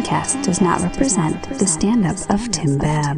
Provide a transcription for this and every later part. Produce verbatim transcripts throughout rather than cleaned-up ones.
Tancast does not represent the stand-up of Tim Babb.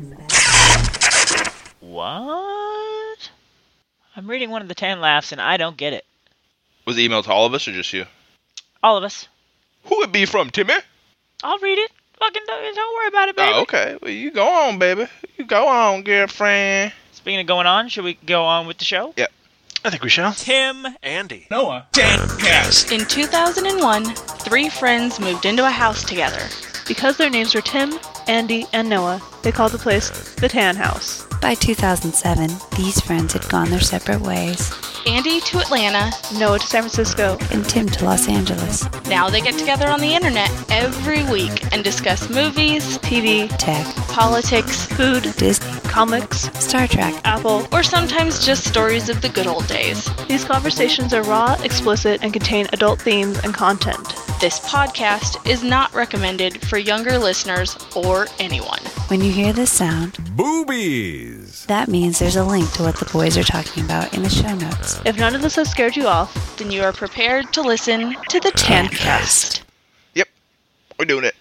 What? I'm reading one of the Tan Laughs and I don't get it. Was the email to all of us or just you? All of us. Who it be from, Timmy? I'll read it. Fucking don't, don't worry about it, baby. Oh, okay. Well, you go on, baby. You go on, girlfriend. Speaking of going on, should we go on with the show? Yep. I think we shall. Tim, Andy, Noah, Tancast. In two thousand one, three friends moved into a house together. Because their names were Tim, Andy, and Noah, they called the place the Tan House. By two thousand seven, these friends had gone their separate ways. Andy to Atlanta, Noah to San Francisco, and Tim to Los Angeles. now they get together on the internet every week and discuss movies, T V, Tech, politics, food, Disney, comics, Star Trek, Apple. or sometimes just stories of the good old days. These conversations are raw, explicit, and contain adult themes and content. This podcast is not recommended for younger listeners or anyone. When you hear this sound, Boobies. that means there's a link to what the boys are talking about in the show notes. If none of this has scared you off, Then you are prepared to listen to the Tancast. Yep. We're doing it.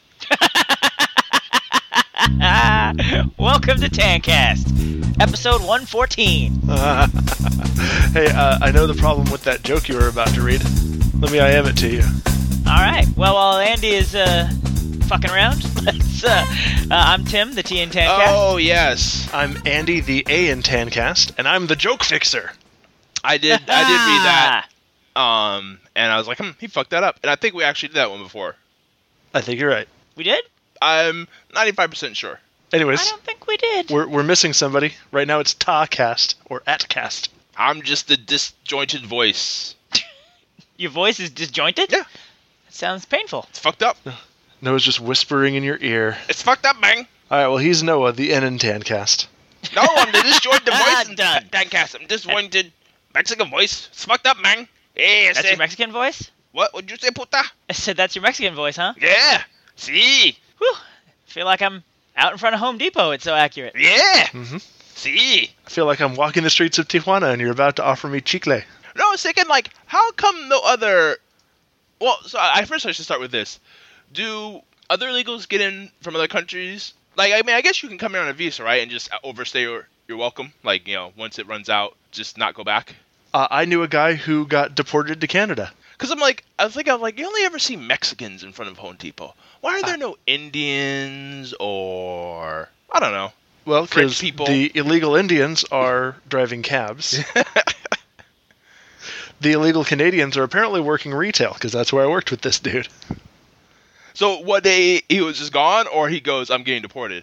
welcome to Tancast, episode one fourteen. Uh, hey, uh, I know the problem with that joke you were about to read. Let me I am it to you. All right. Well, while Andy is uh, fucking around, let's. Uh, uh, I'm Tim, the T in Tancast. Oh, yes. I'm Andy, the A in Tancast, and I'm the joke fixer. I did I did read that. Um, and I was like, hmm, he fucked that up. And I think we actually did that one before. I think you're right. We did? I'm ninety-five percent sure. Anyways, I don't think we did. we're we're missing somebody. Right now it's Tacast, or Atcast. I'm just a disjointed voice. Your voice is disjointed? Yeah. That sounds painful. It's fucked up. Noah's just whispering in your ear. It's fucked up, man. Alright, well, he's Noah, the N in Tancast. No, I'm the disjointed voice in Done. Tancast. I'm disjointed Mexican voice. It's fucked up, man. Hey, I That's say, your Mexican voice? what would you say, puta? I said that's your Mexican voice, huh? Yeah. See. Whew. I feel like I'm out in front of Home Depot. It's so accurate. Yeah. Mm-hmm. See. I feel like I'm walking the streets of Tijuana and you're about to offer me chicle. No, I was thinking, like, how come no other... Well, so I first I should start with this. Do other illegals get in from other countries? Like, I mean, I guess you can come here on a visa, right, and just overstay your, your welcome? Like, you know, once it runs out, just not go back? Uh, I knew a guy who got deported to Canada. Because I'm like, I was thinking, I'm like, you only ever see Mexicans in front of Home Depot. Why are there no Indians or... I don't know. Well, French because people. the illegal Indians are driving cabs. The illegal Canadians are apparently working retail, because that's where I worked with this dude. So one day he was just gone, or he goes, I'm getting deported?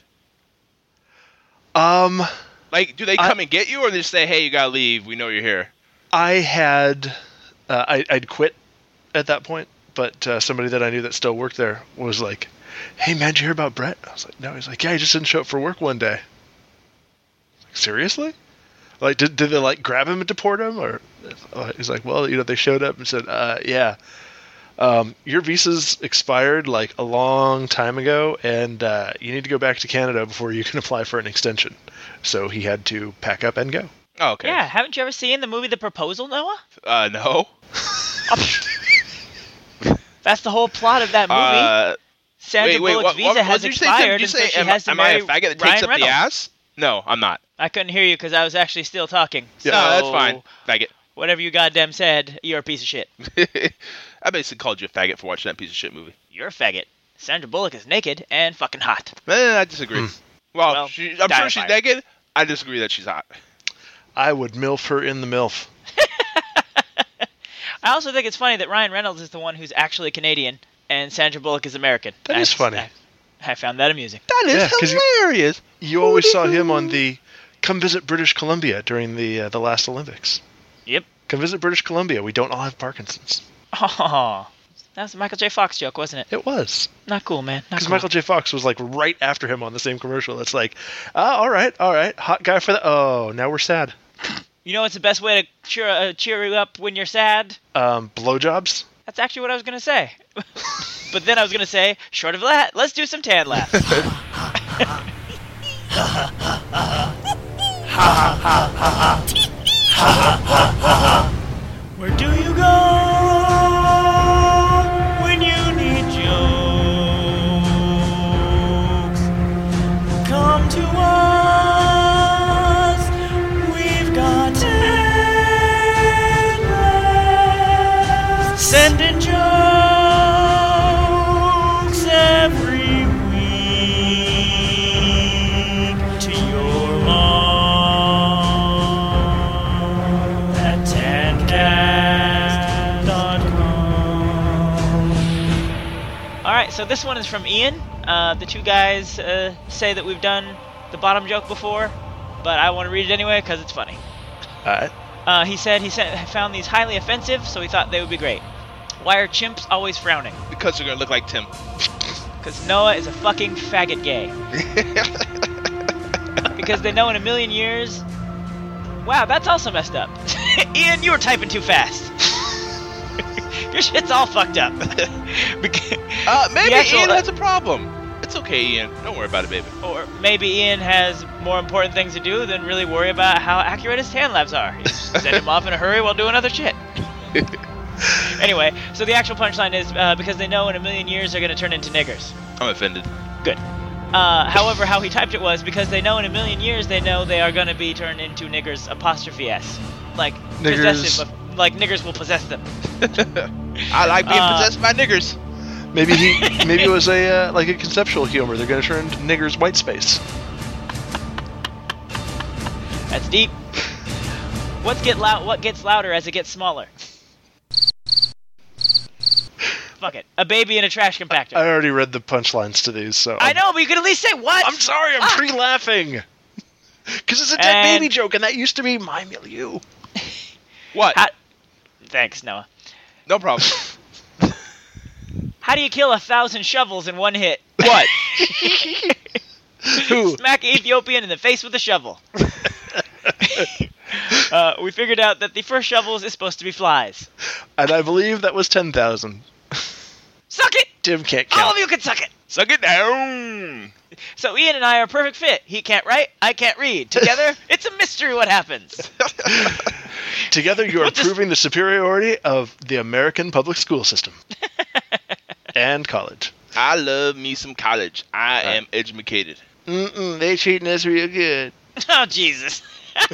Um, Like, do they I- come and get you, or they just say, hey, you gotta leave, we know you're here? I had... Uh, I, I'd quit at that point, but uh, somebody that I knew that still worked there was like, hey, man, did you hear about Brett? I was like, no. He's like, yeah, he just didn't show up for work one day. Like, seriously? Like, did, did they, like, grab him and deport him? Or uh, he's like, well, you know, they showed up and said, uh, yeah, um, your visa's expired, like, a long time ago, and uh, you need to go back to Canada before you can apply for an extension. So he had to pack up and go. Oh, okay. Yeah, haven't you ever seen the movie The Proposal, Noah? Uh, no. That's the whole plot of that movie. Uh, Sandra wait, wait, Bullock's what, visa what, what has did you say? expired, Did you and so say, she am, has to am I a marry faggot that Ryan takes up Reynolds. the ass? No, I'm not. I couldn't hear you because I was actually still talking. No, So, that's fine. Faggot. Whatever you goddamn said, you're a piece of shit. I basically called you a faggot for watching that piece of shit movie. You're a faggot. Sandra Bullock is naked and fucking hot. Eh, I disagree. Well, Well, she, I'm die sure of she's fire. naked. I disagree that she's hot. I would MILF her in the MILF. I also think it's funny that Ryan Reynolds is the one who's actually Canadian and Sandra Bullock is American. That is That's- funny. I, I found that amusing. That is Yeah, 'cause you- hilarious. You always saw him on the come visit British Columbia during the uh, the last Olympics. Yep. Come visit British Columbia. We don't all have Parkinson's. Oh, that was a Michael J. Fox joke, wasn't it? It was. Not cool, man. Not Because cool. Michael J. Fox was like right after him on the same commercial. It's like, ah, all right, all right, hot guy for the. Oh, now we're sad. You know what's the best way to cheer uh, cheer you up when you're sad? Um, blowjobs. That's actually what I was gonna say. But then I was gonna say, short of that, let's do some tan laughs. Where do you go when you need Joe? right, so this one is from Ian. Uh, the two guys uh, say that we've done the bottom joke before, but I want to read it anyway because it's funny. All right. Uh, he said he said, found these highly offensive, so he thought they would be great. Why are chimps always frowning? Because they're gonna look like Tim. Because Noah is a fucking faggot gay. Because they know in a million years... Wow, that's also messed up. Ian, you were typing too fast. Your shit's all fucked up. Beca- Uh, maybe The actual- Ian has a problem. It's okay, Ian. Don't worry about it, baby. Or maybe Ian has more important things to do than really worry about how accurate his tan labs are. You just send him off in a hurry while doing other shit. Anyway, so the actual punchline is uh, because they know in a million years they're going to turn into niggers. I'm offended. Good. Uh, however, how he typed it was because they know in a million years they know they are going to be turned into niggers apostrophe s, like Niggers. possessive, of, like niggers will possess them. I like being Uh, possessed by niggers. Maybe he, maybe it was a uh, like a conceptual humor. They're gonna turn into niggers white space. That's deep. What's get loud? What gets louder as it gets smaller? Fuck it. A baby in a trash compactor. I already read the punchlines to these, so I I'm- know, but you could at least say what? I'm sorry, I'm Ah! pre-laughing. Because it's a dead And- baby joke, and that used to be my milieu. What? How- Thanks, Noah. No problem. How do you kill a thousand shovels in one hit? What? Who? Smack an Ethiopian in the face with a shovel. uh, we figured out that the first shovels is supposed to be flies. And I believe that was ten thousand. Suck it! Tim can't All count. of you can suck it! Suck it down. So Ian and I are a perfect fit. He can't write, I can't read. Together, it's a mystery what happens. Together, you are We'll just- proving the superiority of the American public school system. And college. I love me some college. I Right. am educated. Mm-mm, they treating us real good. Oh, Jesus.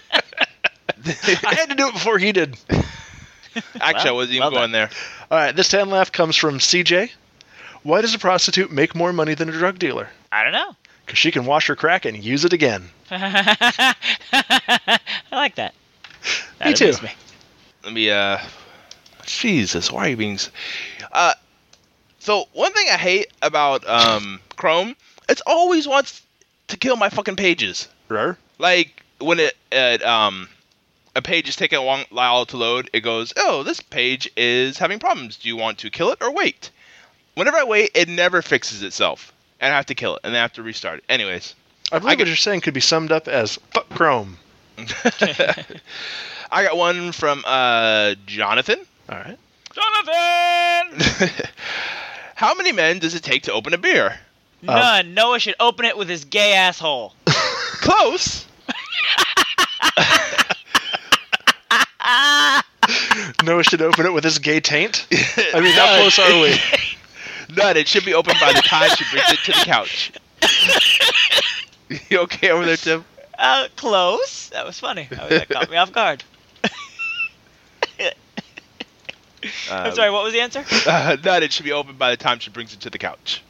I had to do it before he did. Actually, I wasn't even well going there. All right, this tan laugh comes from C J. Why does a prostitute make more money than a drug dealer? I don't know. Because she can wash her crack and use it again. I like that. Me That too. amused me. Let me, uh... Jesus, why are you being... s- Uh, so, one thing I hate about, um, Chrome, it always wants to kill my fucking pages. Rar? Like, when it, it um... a page is taking a long while to load, it goes, oh, this page is having problems. Do you want to kill it or wait? Whenever I wait, it never fixes itself. And I have to kill it, and then I have to restart it. Anyways. I believe I what get- you're saying could be summed up as fuck Chrome. I got one from, uh, Jonathan. All right. Jonathan! How many men does it take to open a beer? None. Noah should open it with his gay asshole. Close. Noah should open it with his gay taint. I mean, how close are we? None. It should be open by the time she brings it to the couch. You okay over there, Tim? Uh, close. That was funny. That, was, that caught me off guard. I'm sorry, what was the answer? Uh, none. It should be open by the time she brings it to the couch.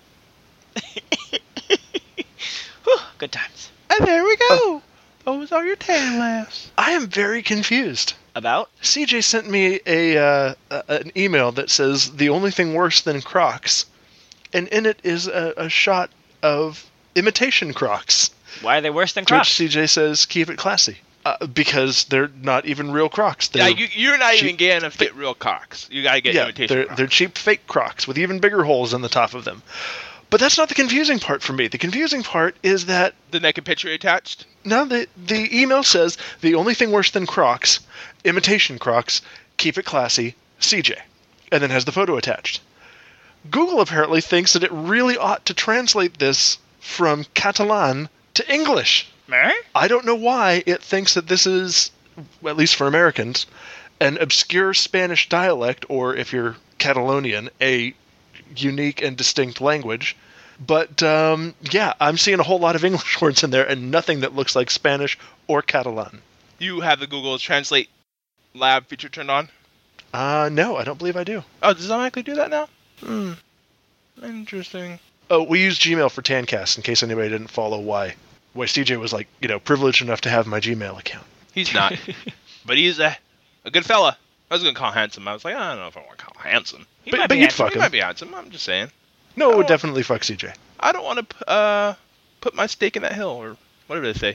Whew, good times. And there we go. Those are your tan laughs. I am very confused. About? C J sent me a uh, a- an email that says the only thing worse than Crocs, and in it is a, a shot of imitation Crocs. Why are they worse than To which Crocs? C J says, keep it classy. Uh, because they're not even real Crocs. Yeah, They're, you, you're not even cheap- getting enough to get real Crocs. You gotta get yeah, imitation they're, Crocs. they're cheap fake Crocs with even bigger holes in the top of them. But that's not the confusing part for me. The confusing part is that The naked picture attached. now the, the email says the only thing worse than Crocs, imitation Crocs, keep it classy, C J. And then has the photo attached. Google apparently thinks that it really ought to translate this from Catalan to English. Mary? I don't know why it thinks that this is, at least for Americans, an obscure Spanish dialect, or if you're Catalonian, a unique and distinct language. But, um, yeah, I'm seeing a whole lot of English words in there and nothing that looks like Spanish or Catalan. You have the Google Translate Lab feature turned on. Uh, no, I don't believe I do. Oh, does it automatically do that now? Hmm. Interesting. Oh, we use Gmail for Tancast in case anybody didn't follow why. Why C J was, like, you know, privileged enough to have my Gmail account. He's not. But he's a, a good fella. I was going to call him handsome. I was like, I don't know if I want to call him handsome. He But- might but be you'd handsome. fuck He him. might be handsome. I'm just saying. No, it would Oh. definitely fuck C J. I don't want to uh, put my stake in that hill, or whatever they say.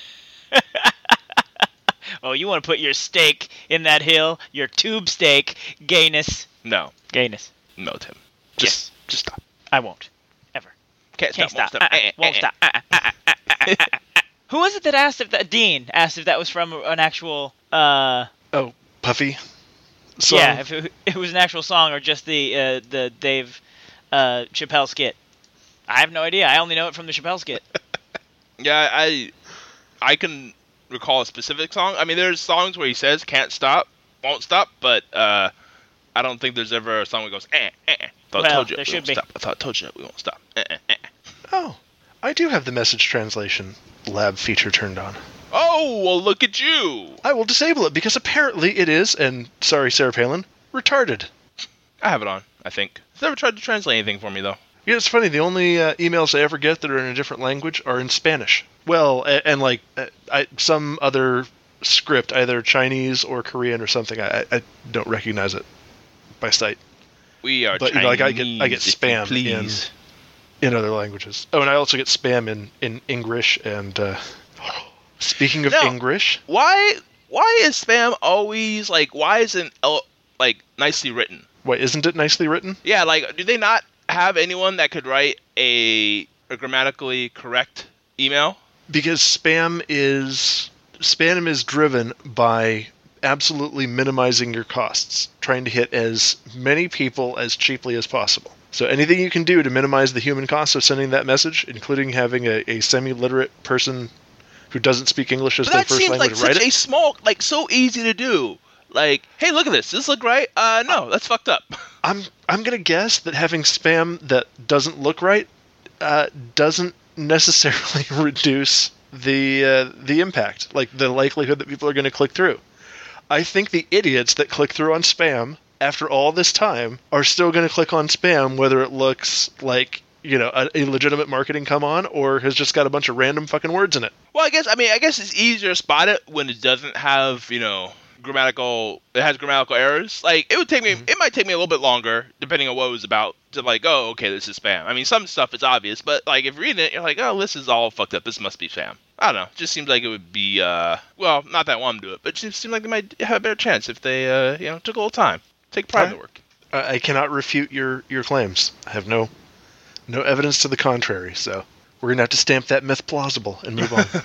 Oh, you want to put your stake in that hill? Your tube stake, gayness. No, Gayness. no, Tim. Just, Yes. just stop. I won't. Ever. Can't, Can't stop. stop. Won't stop. Uh-uh. Eh, eh, Won't eh, stop. Uh-uh. Uh-uh. Uh-uh. Uh-uh. Who was it that asked if that Dean asked if that was from an actual uh Oh, Puffy. Song. yeah, if it, it was an actual song or just the uh, the Dave uh, Chappelle skit. I have no idea. I only know it from the Chappelle skit. Yeah, I, I can recall a specific song. I mean, there's songs where he says "can't stop, won't stop," but uh, I don't think there's ever a song where it goes "eh, eh." eh. I thought I Well, told you there we should won't be. stop. I thought I told you we won't stop. Eh, eh, eh. Oh, I do have the message translation lab feature turned on. Oh, well, look at you. I will disable it because apparently it is, and sorry, Sarah Palin, retarded. I have it on, I think. It's never tried to translate anything for me, though. Yeah, it's funny. The only uh, emails I ever get that are in a different language are in Spanish. Well, and, and like uh, I, some other script, either Chinese or Korean or something. I, I don't recognize it by sight We are But, you Chinese, know, like, I get- I get if you spam please. in other languages. Oh, and I also get spam in, in English. And uh, speaking of No. English, Why, why is spam always, like, why isn't, el- like, nicely written? wait, isn't it nicely written? Yeah, like, do they not have anyone that could write a, a grammatically correct email? Because spam is spam is driven by absolutely minimizing your costs, trying to hit as many people as cheaply as possible. So anything you can do to minimize the human cost of sending that message, including having a, a semi-literate person who doesn't speak English as But their that first seems language like to write such it. a small, like, so easy to do. Like, hey, look at this. Does this look right? Uh, no, that's fucked up. I'm I'm gonna guess that having spam that doesn't look right uh, doesn't necessarily reduce the uh, the impact, like the likelihood that people are going to click through. I think the idiots that click through on spam after all this time are still going to click on spam, whether it looks like, you know, a, a legitimate marketing come on or has just got a bunch of random fucking words in it. Well, I guess, I mean, I guess it's easier to spot it when it doesn't have, you know, grammatical, it has grammatical errors. Like, it would take me, it might take me a little bit longer, depending on what it was about, to like, oh, okay, this is spam. I mean, some stuff is obvious, but like, if you're reading it, you're like, oh, this is all fucked up, this must be spam. I don't know, it just seems like it would be, uh, well, not that I want them to do it, but it just seems like they might have a better chance if they, uh, you know, took a little time. Take pride in the work. I I cannot refute your, your claims. I have no no evidence to the contrary, so we're going to have to stamp that myth plausible and move on.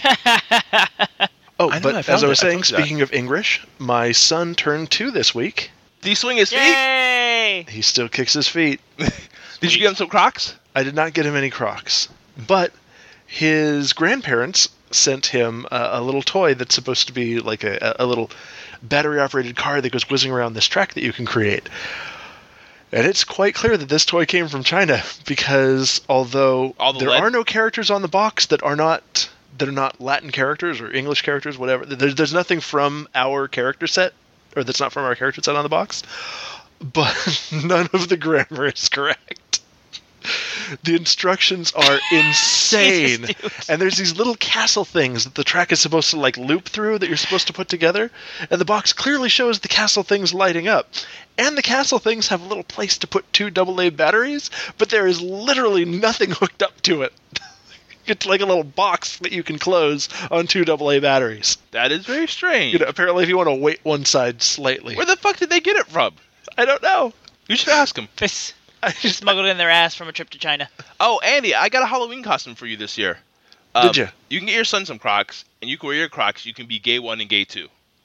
Oh, I know, but I as found I was it. I saying, told you that. speaking of English, my son turned two this week. Did he swing his feet? Yay! He still kicks his feet. Did you get him some Crocs? I did not get him any Crocs, but his grandparents sent him a, a little toy that's supposed to be like a, a little battery-operated car that goes whizzing around this track that you can create. And it's quite clear that this toy came from China because although All the there lead? are no characters on the box that are not that are not Latin characters or English characters, whatever, there's, there's nothing from our character set, or that's not from our character set on the box, but none of the grammar is correct. The instructions are insane. Jesus, dude. And there's these little castle things that the track is supposed to like loop through that you're supposed to put together. And the box clearly shows the castle things lighting up. And the castle things have a little place to put two double A batteries, but there is literally nothing hooked up to it. It's like a little box that you can close on two double A batteries. That is very strange. You know, apparently if you want to weight one side slightly. Where the fuck did they get it from? I don't know. You should ask them. This I just smuggled in their ass from a trip to China. Oh, Andy, I got a Halloween costume for you this year. Um, Did ya? You can get your son some Crocs, and you can wear your Crocs. You can be gay one and gay two.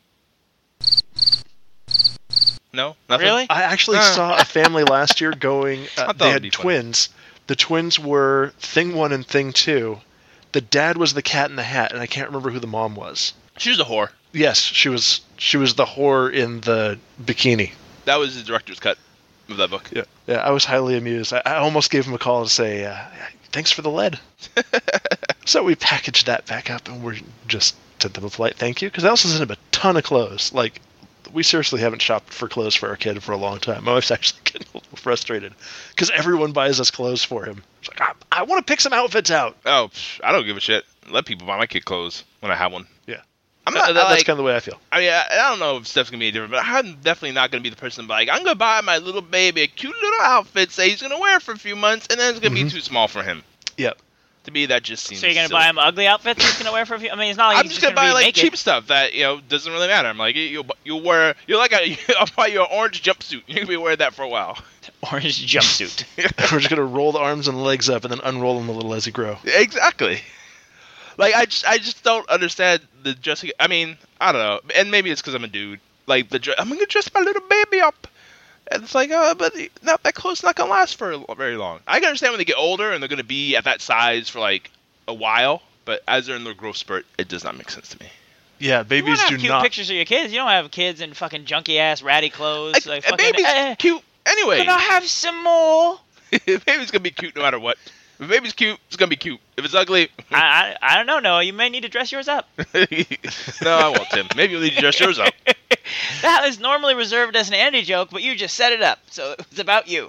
No? Nothing? Really? I actually Ah. saw a family last year going. Uh, thought they it'd had be funny. twins. The twins were Thing One and Thing Two. The dad was the Cat in the Hat, and I can't remember who the mom was. She was a whore. Yes, she was. She was the whore in the bikini. That was the director's cut of that book. Yeah, yeah. I was highly amused. I, I almost gave him a call to say, uh, "Thanks for the lead." So we packaged that back up, and we're just sent them a polite thank you because I also sent him a ton of clothes. Like, we seriously haven't shopped for clothes for our kid for a long time. My wife's actually getting a little frustrated because everyone buys us clothes for him. She's like, I, I want to pick some outfits out. Oh, psh, I don't give a shit. Let people buy my kid clothes when I have one. Yeah. I'm That- not that- that's like, kind of the way I feel. I mean, I, I don't know if Steph's gonna be different, but I'm definitely not gonna be the person to be like, I'm gonna buy my little baby a cute little outfit, say he's gonna wear it for a few months, and then it's gonna Mhm. be too small for him. Yep. To me, that just seems. So you're gonna silly. buy him ugly outfits he's gonna wear for a few? I mean, it's not like I'm he's just just gonna buy be like naked. cheap stuff that you know doesn't really matter. I'm like, you'll you'll wear you're like a I'll buy you an orange jumpsuit. You're gonna be wearing that for a while. Orange jumpsuit. We're just gonna roll the arms and legs up and then unroll them a little as they grow. Exactly. Like I just I just don't understand the dressing. I mean, I don't know, and maybe it's because I'm a dude. Like the dre- I'm gonna dress my little baby up, and it's like, uh, but the- not that clothes not gonna last for a- very long. I can understand when they get older and they're gonna be at that size for like a while, but as they're in their growth spurt, it does not make sense to me. Yeah, You babies want to do have cute not. pictures of your kids. You don't have kids in fucking junky ass ratty clothes. A, like a fucking, baby's eh, cute anyway. Can I have some more? Baby's gonna be cute no matter what. If a baby's cute, it's gonna be cute. If it's ugly, I, I I don't know, Noah. You may need to dress yours up. no, I won't, Tim. Maybe you'll need to dress yours up. That was normally reserved as an Andy joke, but you just set it up, so it's about you.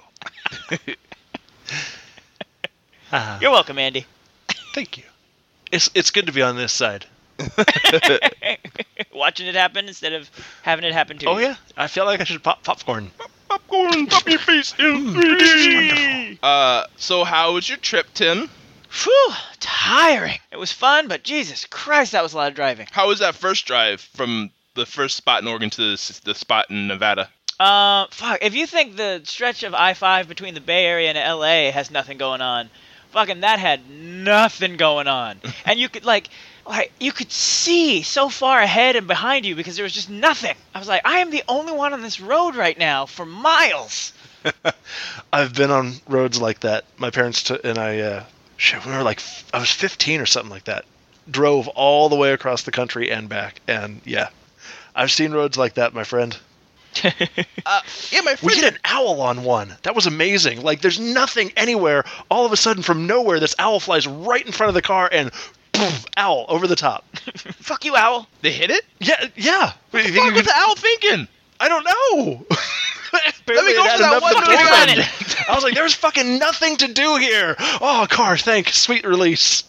Ah, You're welcome, Andy. thank you. It's it's good to be on this side. Watching it happen instead of having it happen to Oh you. yeah, I feel like I should pop popcorn. Popcorn, pop your face in three D. Uh, so how was your trip, Tim? Phew, tiring. It was fun, but Jesus Christ, that was a lot of driving. How was that first drive from the first spot in Oregon to the, s- the spot in Nevada? Uh, fuck. If you think the stretch of I five between the Bay Area and L A has nothing going on, fucking that had nothing going on. And you could like, like you could see so far ahead and behind you because there was just nothing. I was like, I am the only one on this road right now for miles. I've been on roads like that. My parents t- and I, uh, shit, we were like, f- I was fifteen or something like that. Drove all the way across the country and back, and yeah, I've seen roads like that, my friend. Uh, yeah, my We friend. hit an owl on one. That was amazing. Like, there's nothing anywhere. All of a sudden, from nowhere, this owl flies right in front of the car, and poof, owl over the top. Fuck you, owl. They hit it? Yeah, yeah. What the fuck was the owl thinking? I don't know. Let me go for that one fucking little run. run. I was like, there's fucking nothing to do here. Oh, car, thank, sweet release.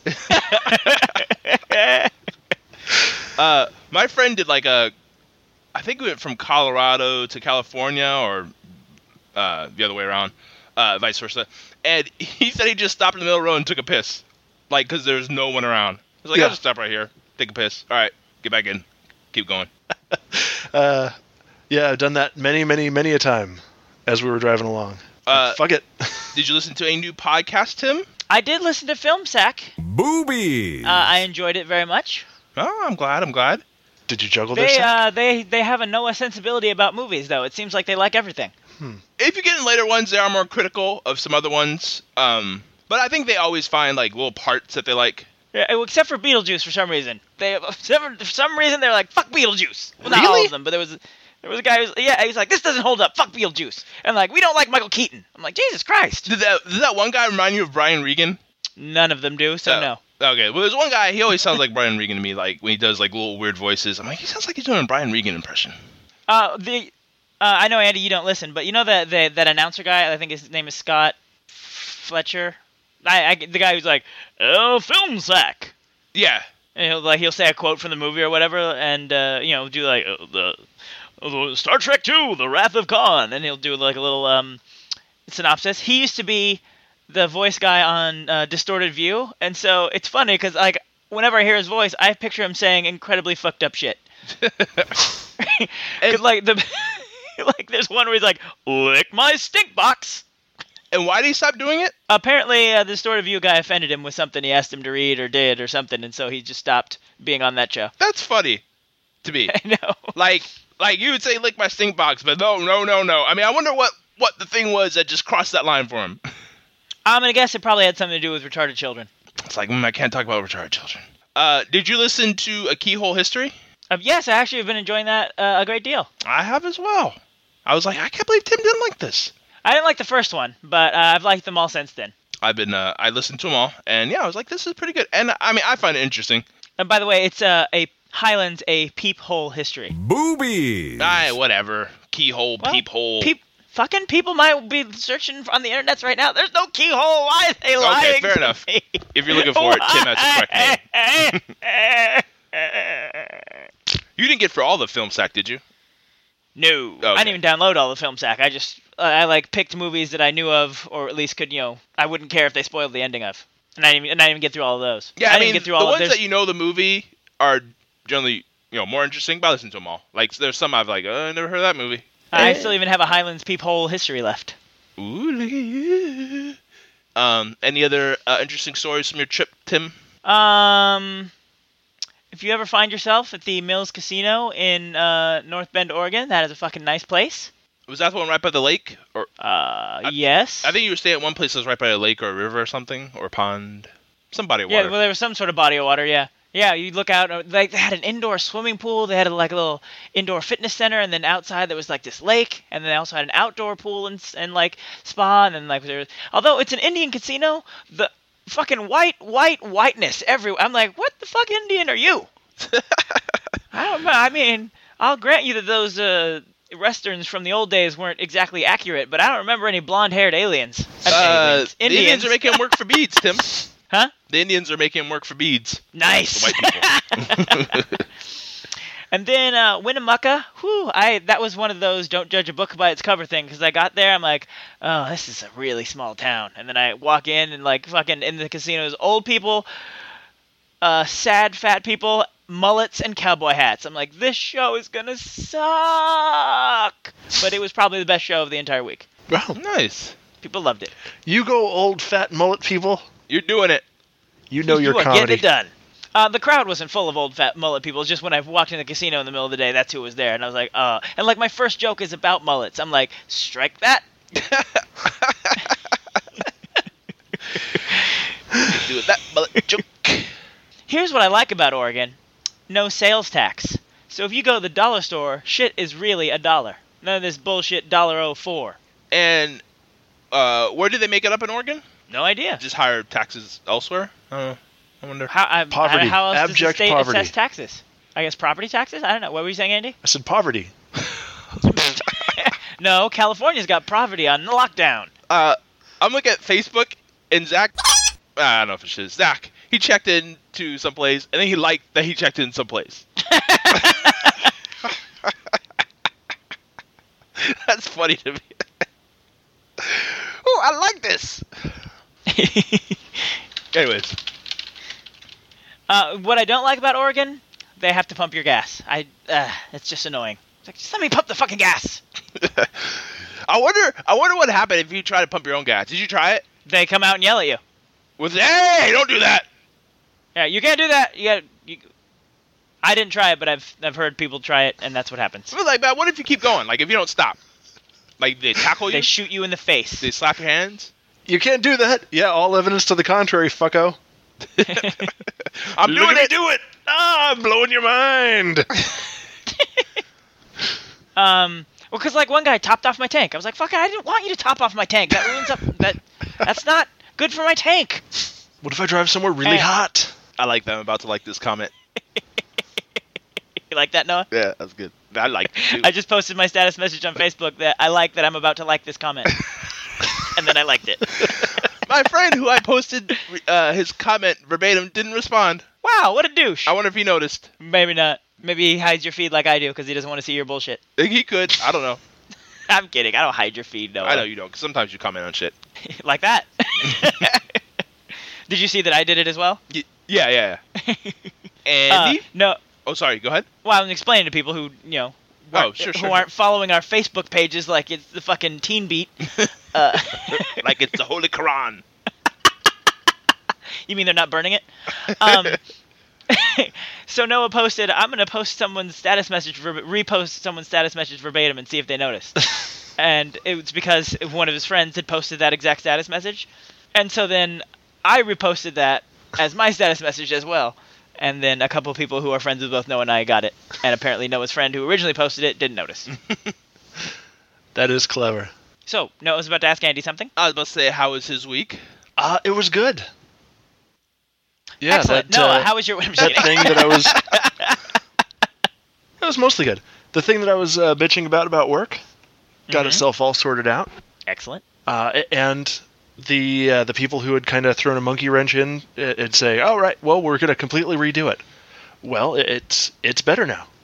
Uh, my friend did like a, I think we went from Colorado to California, or uh, the other way around, uh, vice versa. And he said he just stopped in the middle of the road and took a piss, like because there's no one around. I was like, Yeah. I'll just stop right here, take a piss. All right, get back in, keep going. Uh, yeah, I've done that many, many, many a time as we were driving along. Uh, Like, fuck it. Did you listen to a new podcast, Tim? I did listen to Film Sack. Boobies. Uh, I enjoyed it very much. Oh, I'm glad. I'm glad. Did you juggle their They set? uh, they they have a Noah sensibility about movies, though. It seems like they like everything. If you get in later ones, they are more critical of some other ones. Um, but I think they always find like little parts that they like. Yeah, well, except for Beetlejuice for some reason. They for some reason they're like fuck Beetlejuice. Well, not all Really? of them, but there was there was a guy who was yeah he was like this doesn't hold up. Fuck Beetlejuice. And like we don't like Michael Keaton. I'm like Jesus Christ. Did that did that one guy remind you of Brian Regan? None of them do. So Oh. no. Okay, well, there's one guy. He always sounds like Brian Regan to me. Like when he does like little weird voices, I'm like, he sounds like he's doing a Brian Regan impression. Uh, the uh, I know Andy, you don't listen, but you know that the, that announcer guy. I think his name is Scott Fletcher. I, I the guy who's like, oh, Film Sack. Yeah, And he'll like he'll say a quote from the movie or whatever, and uh, you know do like uh, the, uh, the Star Trek two, The Wrath of Khan, and he'll do like a little um, synopsis. He used to be the voice guy on uh, Distorted View, and so it's funny because like whenever I hear his voice, I picture him saying incredibly fucked up shit. And like the like there's one where he's like, lick my stink box. and why did he stop doing it? Apparently, uh, the Distorted View guy offended him with something he asked him to read or did or something, and so he just stopped being on that show. That's funny to me. I know. like, like you would say, lick my stink box, but no, no, no, no. I mean, I wonder what what the thing was that just crossed that line for him. I'm gonna guess it probably had something to do with retarded children. It's like, mm, I can't talk about retarded children. Uh, did you listen to A Keyhole History? Uh, yes, I actually have been enjoying that uh, a great deal. I have as well. I was like, I can't believe Tim didn't like this. I didn't like the first one, but uh, I've liked them all since then. I've been, uh, I listened to them all, and yeah, I was like, this is pretty good. And I mean, I find it interesting. And by the way, it's uh, a Highlands a peephole history. Boobies. Aye, whatever. Keyhole, Well, peephole. Peep, fucking people might be searching on the internets right now. There's no keyhole. Why are they lying? fair to enough. me? If you're looking for it, Tim has the correct name. You didn't get for all the film sack, did you? No, Okay. I didn't even download all the film sack. I just uh, I like picked movies that I knew of, or at least could you know I wouldn't care if they spoiled the ending of, and I didn't even, and I didn't even get through all of those. Yeah, I, I, didn't mean, get through the all ones of that you know the movie are generally you know more interesting, but I listen to them all. Like there's some I've like, oh, I never heard of that movie. I still even have a Highlands Peephole history left. Ooh, look at you. Um, any other uh, interesting stories from your trip, Tim? Um, if you ever find yourself at the Mills Casino in uh, North Bend, Oregon, that is a fucking nice place. Was that the one right by the lake? Or Uh, yes. I think you were staying at one place that was right by a lake or a river or something, or a pond. Some body of Yeah, water. well, there was some sort of body of water, yeah. Yeah, you look out, uh, like, they had an indoor swimming pool, they had, a, like, a little indoor fitness center, and then outside there was, like, this lake, and then they also had an outdoor pool and, s- and like, spa, and then, like, there was... Although it's an Indian casino, the fucking white, white, whiteness everywhere. I'm like, what the fuck Indian are you? I don't know, I mean, I'll grant you that those, uh... Westerns from the old days weren't exactly accurate, but I don't remember any blonde-haired aliens. I mean, uh, aliens. the Indians are making him work for beads, Tim. Huh? The Indians are making him work for beads. Nice. The white people. And then uh, Winnemucca, whew, I that was one of those don't judge a book by its cover thing, because I got there, I'm like, oh, this is a really small town. And then I walk in, and like fucking in the casinos, old people, uh, sad fat people, mullets, and cowboy hats. I'm like, this show is gonna suck. But it was probably the best show of the entire week. Wow. Nice. People loved it. You go old fat mullet people. You're doing it. You know your you are comedy. getting it done. Uh, the crowd wasn't full of old fat mullet people. It's just when I walked in the casino in the middle of the day, that's who was there. And I was like, uh. And like my first joke is about mullets. I'm like, strike that. Do it that mullet joke. Here's what I like about Oregon. No sales tax. So if you go to the dollar store, shit is really a dollar. None of this bullshit dollar oh four. And uh, where do they make it up in Oregon? No idea. Just higher taxes elsewhere? I don't know. I wonder. How, I, Poverty. How else Abject does the state poverty. assess taxes? I guess property taxes? I don't know. What were you saying, Andy? I said poverty. No, California's got poverty on lockdown. Uh, I'm looking at Facebook, and Zach, I don't know if it's his, Zach, he checked into some place, and then he liked that he checked in some place. That's funny to me. Oh, I like this. Anyways. Uh, what I don't like about Oregon, they have to pump your gas. I, uh, it's just annoying. It's like, just let me pump the fucking gas. I wonder I wonder what happened if you try to pump your own gas. Did you try it? They come out and yell at you. Was hey, don't do that. Yeah, you can't do that. You got. You, I didn't try it, but I've I've heard people try it, and that's what happens. But like, but what if you keep going? Like, if you don't stop, like they tackle you, They shoot you in the face. they slap your hands. You can't do that. Yeah, all evidence to the contrary, fucko. I'm Look doing at it. me do it. Ah, I'm blowing your mind. Um, well, because like one guy topped off my tank. I was like, "Fuck it, I didn't want you to top off my tank. That ruins up. That that's not good for my tank." What if I drive somewhere really Hey. hot? I like that. I'm about to like this comment. You like that, Noah? Yeah, that's good. I like it too. I just posted my status message on Facebook that I like that I'm about to like this comment, and then I liked it. My friend who I posted uh, his comment verbatim didn't respond. Wow, what a douche. I wonder if he noticed. Maybe not. Maybe he hides your feed like I do because he doesn't want to see your bullshit. I think he could. I don't know. I'm kidding. I don't hide your feed, Noah. I know you don't, because sometimes you comment on shit. Like that. Did you see that I did it as well? Y- yeah, yeah, yeah. Uh, Andy? no. Oh, sorry. Go ahead. Well, I'm explaining to people who, you know, Oh, aren't- sure, who sure, aren't following our Facebook pages like it's the fucking Teen Beat. Uh, Like it's the Holy Quran. you mean they're not burning it? Um, so Noah posted, I'm going to post someone's status message, ver- repost someone's status message verbatim and see if they noticed. And it was because one of his friends had posted that exact status message. And so then I reposted that as my status message as well. And then a couple of people who are friends with both Noah and I got it. And apparently Noah's friend who originally posted it didn't notice. That is clever. So, Noah was about to ask Andy something. I was about to say, how was his week? Uh, it was good. Yeah, Excellent. that, Noah, uh, how was your... I'm just that kidding. thing that I was... It was mostly good. The thing that I was uh, bitching about about work got Mhm. itself all sorted out. Excellent. Uh, a- and the uh, the people who had kind of thrown a monkey wrench in uh, and say, "Oh right, well we're going to completely redo it." Well, it- it's it's better now.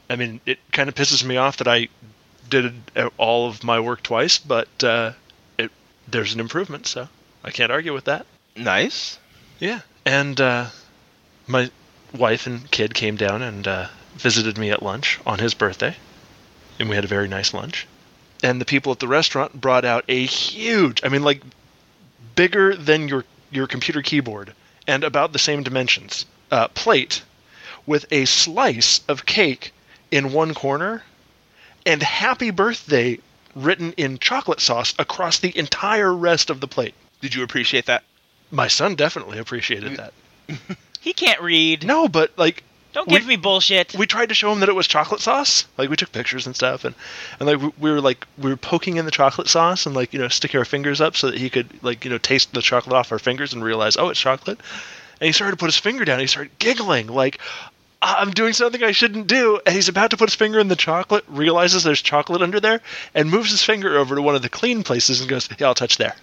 I mean, it kind of pisses me off that I did all of my work twice, but uh, it there's an improvement, so I can't argue with that. Nice. Yeah, and uh, my wife and kid came down and uh, visited me at lunch on his birthday, and we had a very nice lunch. And the people at the restaurant brought out a huge, I mean, like, bigger than your, your computer keyboard, and about the same dimensions, uh, plate with a slice of cake in one corner, and happy birthday written in chocolate sauce across the entire rest of the plate. Did you appreciate that? My son definitely appreciated that. He can't read. No, but, like... Don't give we, me bullshit. We tried to show him that it was chocolate sauce. Like, we took pictures and stuff, and, and like, we, we were, like, we were poking in the chocolate sauce and, like, you know, sticking our fingers up so that he could, like, you know, taste the chocolate off our fingers and realize, oh, it's chocolate. And he started to put his finger down, and he started giggling, like, I'm doing something I shouldn't do, and he's about to put his finger in the chocolate, realizes there's chocolate under there, and moves his finger over to one of the clean places and goes, yeah, I'll touch there.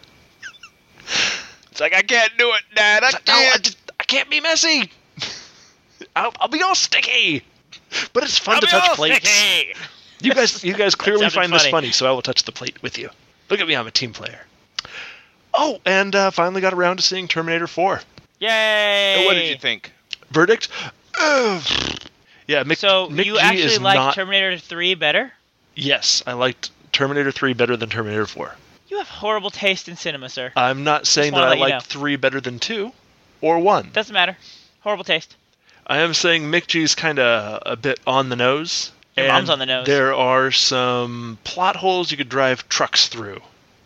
It's like, I can't do it, Dad. I No, can't. I, just, I can't be messy. I'll, I'll be all sticky. But it's fun I'll to be touch all plates. sticky. You guys, you guys clearly sounded find this funny. funny, so I will touch the plate with you. Look at me, I'm a team player. Oh, and uh, finally got around to seeing Terminator four. Yay! And what did you think? Verdict? Ugh. Yeah, Mick, So Mick you G actually is liked not... Terminator three better? Yes, I liked Terminator three better than Terminator four. You have horrible taste in cinema, sir. I'm not saying that wanna I let you liked know. three better than two or one. Doesn't matter. Horrible taste. I am saying Mick G's kind of a bit on the nose. Your and mom's on the nose. There are some plot holes you could drive trucks through.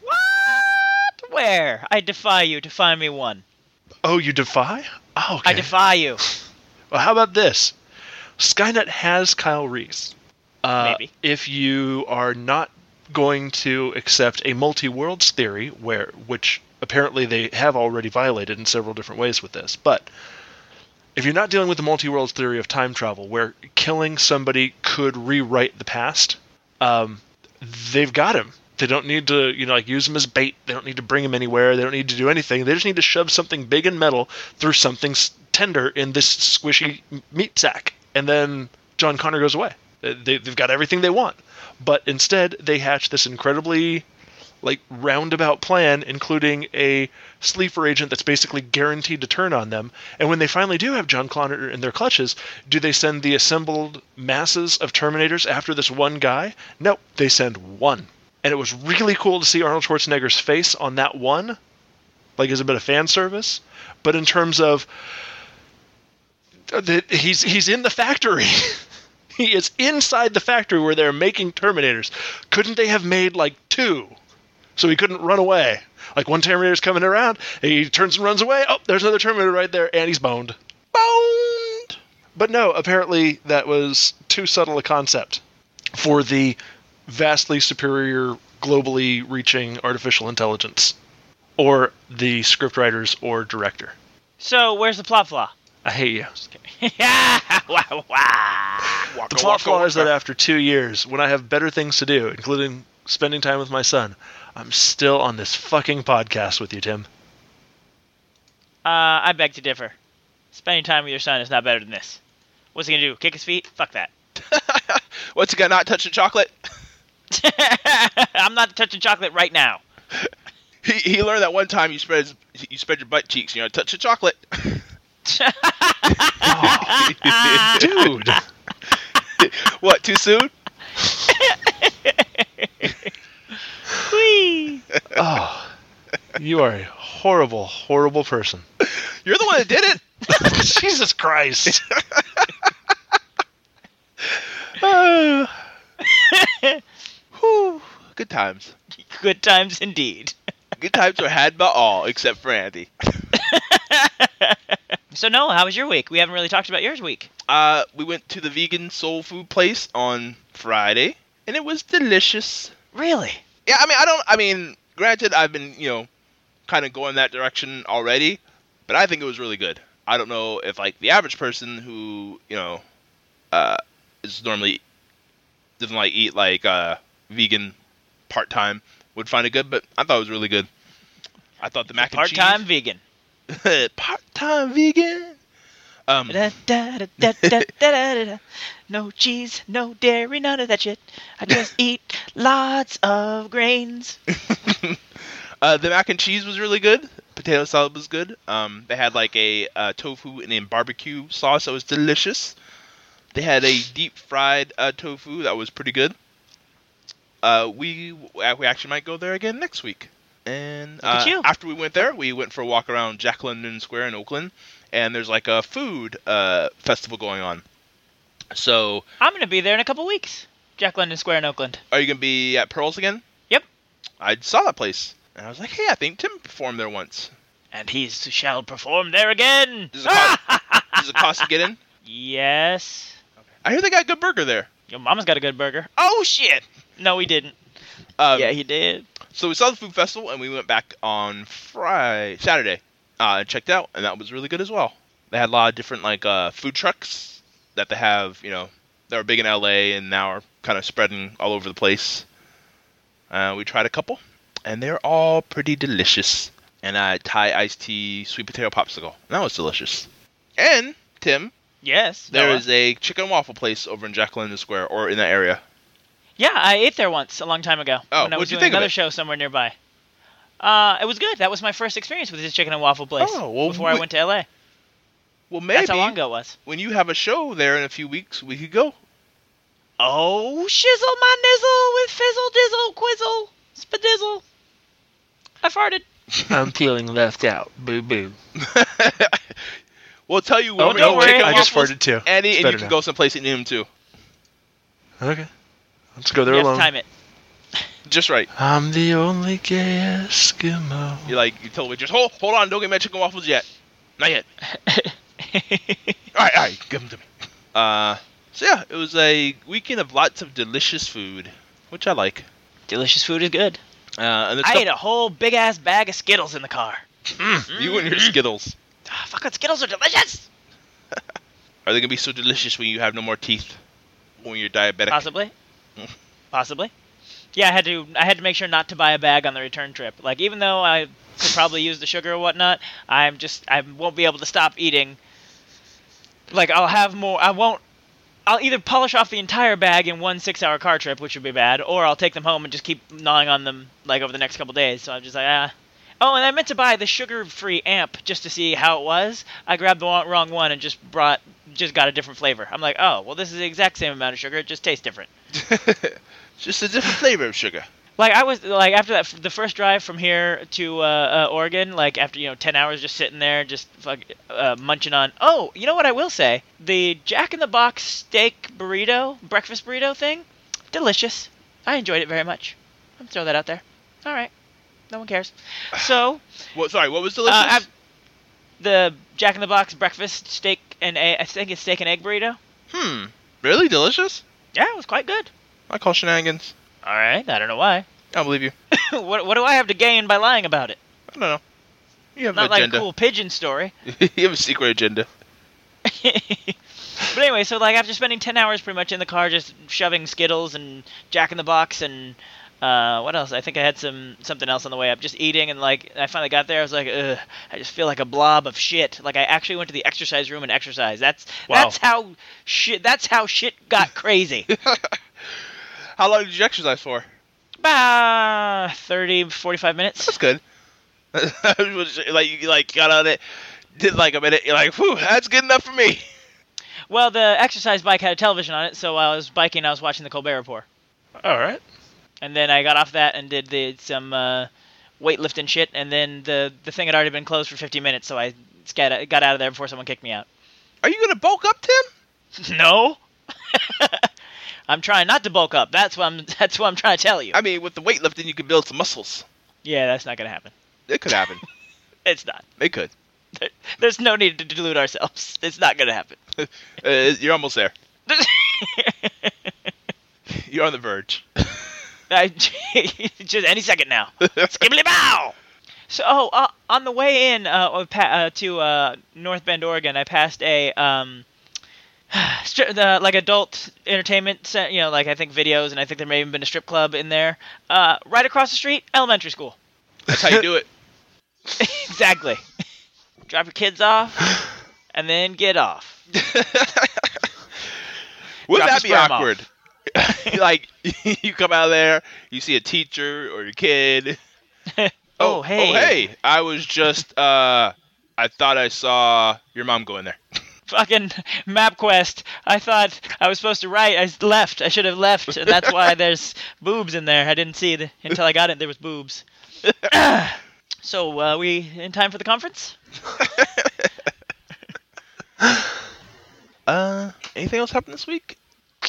What? Where? I defy you to find me one. Oh, you defy? Oh, okay. I defy you. Well, how about this? Skynet has Kyle Reese. Uh, Maybe. If you are not going to accept a multi-worlds theory, where which apparently they have already violated in several different ways with this, but if you're not dealing with the multi-worlds theory of time travel, where killing somebody could rewrite the past, um, they've got him. They don't need to, you know, like use him as bait. They don't need to bring him anywhere. They don't need to do anything. They just need to shove something big and metal through something s- tender in this squishy m- meat sack, and then John Connor goes away. They, they've got everything they want, but instead they hatch this incredibly, like, roundabout plan, including a sleeper agent that's basically guaranteed to turn on them. And when they finally do have John Connor in their clutches, do they send the assembled masses of Terminators after this one guy? No, they send one. And it was really cool to see Arnold Schwarzenegger's face on that one, like as a bit of fan service. But in terms of, the, he's he's in the factory. He is inside the factory where they're making Terminators. Couldn't they have made like two? So he couldn't run away. Like one Terminator's coming around, he turns and runs away. Oh, there's another Terminator right there, and he's boned. Boned! But no, apparently that was too subtle a concept for the vastly superior, globally reaching artificial intelligence. Or the scriptwriters or director. So, where's the plot flaw? I hate you. Yeah! Wow, wow. The plot flaw is that after two years, when I have better things to do, including spending time with my son, I'm still on this fucking podcast with you, Tim. Uh, I beg to differ. Spending time with your son is not better than this. What's he gonna do? Kick his feet? Fuck that. What's he got? Not touching chocolate? I'm not touching chocolate right now. He he learned that one time you spread his, you spread your butt cheeks, you know, touch the chocolate. Oh, dude. What? Too soon? Whee! Oh, you are a horrible, horrible person. You're the one that did it. Jesus Christ. Uh, whew, good times. Good times indeed. Good times were had by all except for Andy. So Noah, how was your week? We haven't really talked about yours week. Uh, we went to the vegan soul food place on Friday, and it was delicious. Really? Yeah, I mean, I don't. I mean, granted, I've been, you know, kind of going that direction already, but I think it was really good. I don't know if like the average person who, you know, uh, is normally doesn't like eat like uh vegan part time would find it good, but I thought it was really good. I thought the mac and cheese Part-time vegan. part time vegan. Um, Da, da, da, da, da, da, da, da. No cheese, no dairy, none of that shit. I just eat lots of grains. uh, the mac and cheese was really good. Potato salad was good. Um, they had like a uh, tofu and a barbecue sauce that was delicious. They had a deep fried uh, tofu that was pretty good. Uh, we we actually might go there again next week. And Look at uh, you. after we went there, we went for a walk around Jack London Square in Oakland, and there's like a food uh, festival going on. So, I'm going to be there in a couple weeks. Jack London Square in Oakland. are you gonna be at Pearl's again? Yep. I saw that place, and I was like, hey, I think Tim performed there once. And he shall perform there again. Does it cost, does it cost to get in? Yes. I hear they got a good burger there. Your mama's got a good burger. Oh, shit. No, he didn't. Um, yeah, he did. So we saw the food festival, and we went back on Friday, Saturday, uh, and checked out, and that was really good as well. They had a lot of different like uh, food trucks that they have, you know, that were big in L A and now are kind of spreading all over the place. Uh, we tried a couple, and they're all pretty delicious. And uh, Thai iced tea, sweet potato popsicle. That was delicious. And Tim, Yes. there Noah. is a chicken and waffle place over in Jack London Square, or in that area. Yeah, I ate there once a long time ago. Oh, when I was what'd you doing think of another it? show somewhere nearby. Uh, it was good. That was my first experience with this chicken and waffle place. Oh, well, before I we- went to L A. Well, maybe That's how long ago it was. when you have a show there in a few weeks, we could go. Oh, shizzle my nizzle with fizzle dizzle quizzle spadizzle. I farted. I'm feeling left out. Boo boo. We'll tell you when Oh, we're don't going worry. chicken I just waffles, farted too. Andy, It's and you better can now. go someplace in Newham too. Okay. Let's go there You have to alone. time it. Just right. I'm the only gay Eskimo. You're like, you tell the waitress, hold, hold on, don't get my chicken waffles yet. Not yet. Alright, alright, give them to me. Uh, so yeah, it was a weekend of lots of delicious food, which I like. Delicious food is good. Uh, and the I stuff- ate a whole big ass bag of Skittles in the car. you and your Skittles. Ah, fucking Skittles are delicious. Are they gonna be so delicious when you have no more teeth? When you're diabetic? Possibly. Possibly. Yeah, I had to. I had to make sure not to buy a bag on the return trip. Like, even though I could probably use the sugar or whatnot, I'm just. I won't be able to stop eating. Like, I'll have more. I won't. I'll either polish off the entire bag in one six-hour car trip, which would be bad, or I'll take them home and just keep gnawing on them like over the next couple days. So I'm just like, ah. Oh, and I meant to buy the sugar-free amp just to see how it was. I grabbed the wa- wrong one and just brought, just got a different flavor. I'm like, oh, well, this is the exact same amount of sugar. It just tastes different. Just a different flavor of sugar. Like, I was, like, after that, the first drive from here to uh, uh, Oregon, like, after, you know, ten hours just sitting there, just fuck, uh, munching on, oh, you know what I will say? The Jack in the Box steak burrito, breakfast burrito thing, delicious. I enjoyed it very much. I'm throw that out there. All right. No one cares. So, What? Sorry, what was delicious? uh, I've, the Jack in the Box breakfast steak and egg, I think it's steak and egg burrito. hmm. Really delicious? Yeah, it was quite good. I call shenanigans. All right. I don't know why. I don't believe you. what, what do I have to gain by lying about it? I don't know. You have Not an like agenda. a cool pigeon story. You have a secret agenda. But anyway, so like after spending ten hours pretty much in the car just shoving Skittles and Jack in the Box and uh, what else? I think I had some something else on the way up. Just eating and like I finally got there. I was like, ugh, I just feel like a blob of shit. Like I actually went to the exercise room and exercised. That's Wow. that's how shit. That's how shit got crazy. How long did you exercise for? About thirty, forty-five minutes. That's good. like you like got on it, did like a minute. You're like, whew, that's good enough for me. Well, the exercise bike had a television on it, so while I was biking, I was watching the Colbert Report. All right. And then I got off that and did the, some uh, weightlifting shit, and then the the thing had already been closed for fifty minutes, so I got got out of there before someone kicked me out. Are you gonna bulk up, Tim? No, I'm trying not to bulk up. That's what I'm. That's what I'm trying to tell you. I mean, with the weightlifting, you can build some muscles. Yeah, that's not gonna happen. It could happen. It's not. It could. There- There's no need to delude ourselves. It's not gonna happen. Uh, you're almost there. You're on the verge. I, just any second now. Skibbly bow. So, oh, uh, on the way in uh, pa- uh, to uh, North Bend, Oregon, I passed a um, stri- the, like adult entertainment, cen- you know, like I think videos, and I think there may have been a strip club in there. Uh, right across the street, elementary school. That's how you do it. Exactly. Drop your kids off, and then get off. Wouldn't Drop that the be sperm awkward? Like, you come out of there, you see a teacher or your kid. Oh, hey. Oh, hey. I was just, uh, I thought I saw your mom go in there. Fucking MapQuest. I thought I was supposed to write. I left. I should have left. And that's why there's boobs in there. I didn't see it until I got it. There was boobs. So, uh, we in time for the conference? uh, anything else happened this week?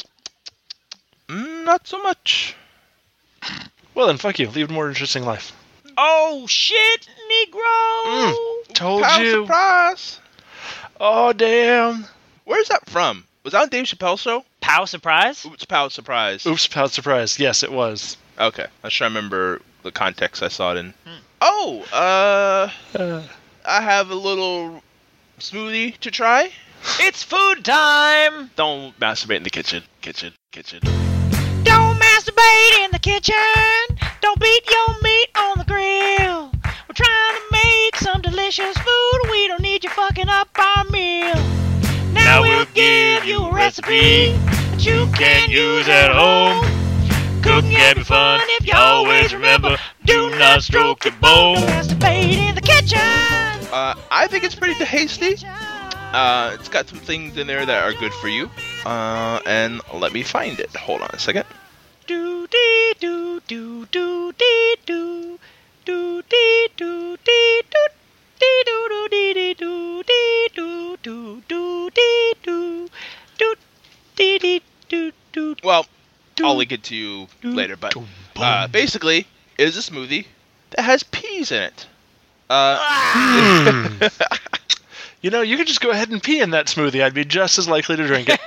Mm, not so much. Well, then, fuck you. Lead a more interesting life. Oh, shit, Negro! Mm, told Pow, you. Surprise! Oh, damn. Where's that from? Was that on Dave Chappelle's show? Pow surprise? Oops, pow, surprise. Oops, pow, surprise. Yes, it was. Okay, I should remember the context I saw it in. Hmm. Oh, uh, Uh, I have a little smoothie to try. It's food time! Don't masturbate in the kitchen. Kitchen. Kitchen. Don't masturbate in the kitchen! Don't beat your meat on the grill! We're trying to make some delicious food. We don't need you fucking up our meal. Now, we'll give you a recipe that you can use at home. Cooking can be fun if you always remember, do not stroke your bone. Masturbate in the kitchen! Uh, I think it's pretty tasty. Uh, it's got some things in there that are good for you. Uh, and let me find it. Hold on a second. Do dee do do do dee do do dee do dee do dee do do dee dee do dee do do do dee do do dee dee do do. Well, I'll link it to you later, but uh, basically, it is a smoothie that has peas in it. Uh, you know, you could just go ahead and pee in that smoothie. I'd be just as likely to drink it.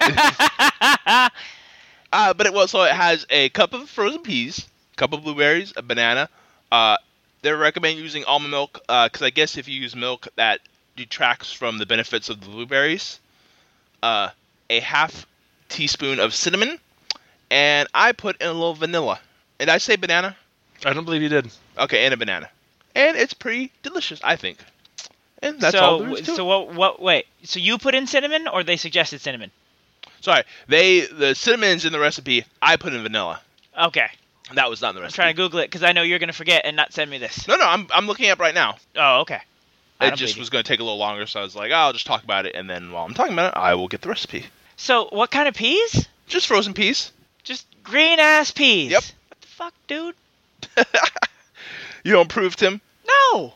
uh, but it well, so it has a cup of frozen peas, a cup of blueberries, a banana. Uh, they recommend using almond milk because I guess if you use milk, that detracts from the benefits of the blueberries. Uh, a half teaspoon of cinnamon, and I put in a little vanilla. Did I say banana? I don't believe you did. Okay, and a banana. And it's pretty delicious, I think. And that's so, all there is to so it. what? What? Wait. So you put in cinnamon, or they suggested cinnamon? Sorry, they the cinnamon's in the recipe. I put in vanilla. Okay. That was not in the I'm recipe. trying to Google it because I know you're gonna forget and not send me this. No, no, I'm I'm looking it up right now. Oh, okay. I It don't just believe was you. going to take a little longer, so I was like, oh, I'll just talk about it, and then while I'm talking about it, I will get the recipe. So what kind of peas? Just frozen peas. Just green ass peas. Yep. What the fuck, dude? You don't approve, Tim? No.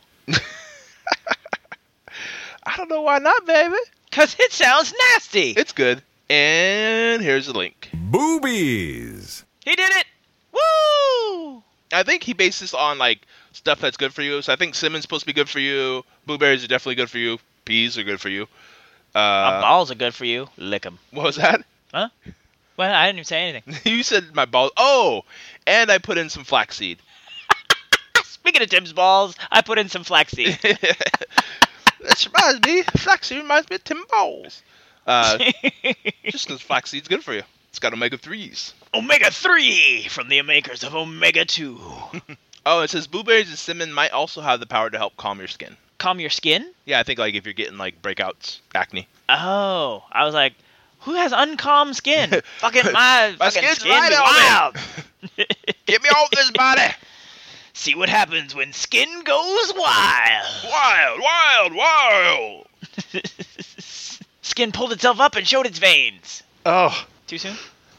I don't know why not, baby. Cause it sounds nasty. It's good. And here's the link. Boobies. He did it. Woo! I think he based this on like stuff that's good for you. So I think cinnamon's supposed to be good for you. Blueberries are definitely good for you. Peas are good for you. My Uh, balls are good for you. Lick them. what was that? Huh? Well, I didn't even say anything. You said my balls. Oh, and I put in some flaxseed. Speaking of Tim's balls, I put in some flaxseed. That reminds me. Flaxseed reminds me of Tim Balls. Uh, just because flaxseed's good for you. It's got omega threes. Omega three from the makers of Omega two. Oh, it says blueberries and cinnamon might also have the power to help calm your skin. Calm your skin? Yeah, I think like if you're getting like breakouts, acne. Oh, I was like, who has uncalm skin? fucking my, My fucking skin's skin right is on wild. Get me off this body! See what happens when skin goes wild. Wild, wild, wild! Skin pulled itself up and showed its veins. Oh, Too soon?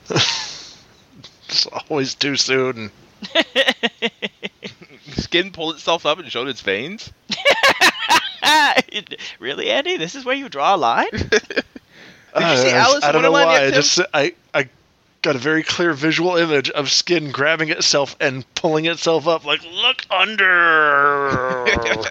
it's always too soon. Skin pulled itself up and showed its veins? Really, Andy? This is where you draw a line? Did you Uh, see Alice I in don't know Wonderland why. yet, I Tim? just I I got a very clear visual image of skin grabbing itself and pulling itself up. Like, look under.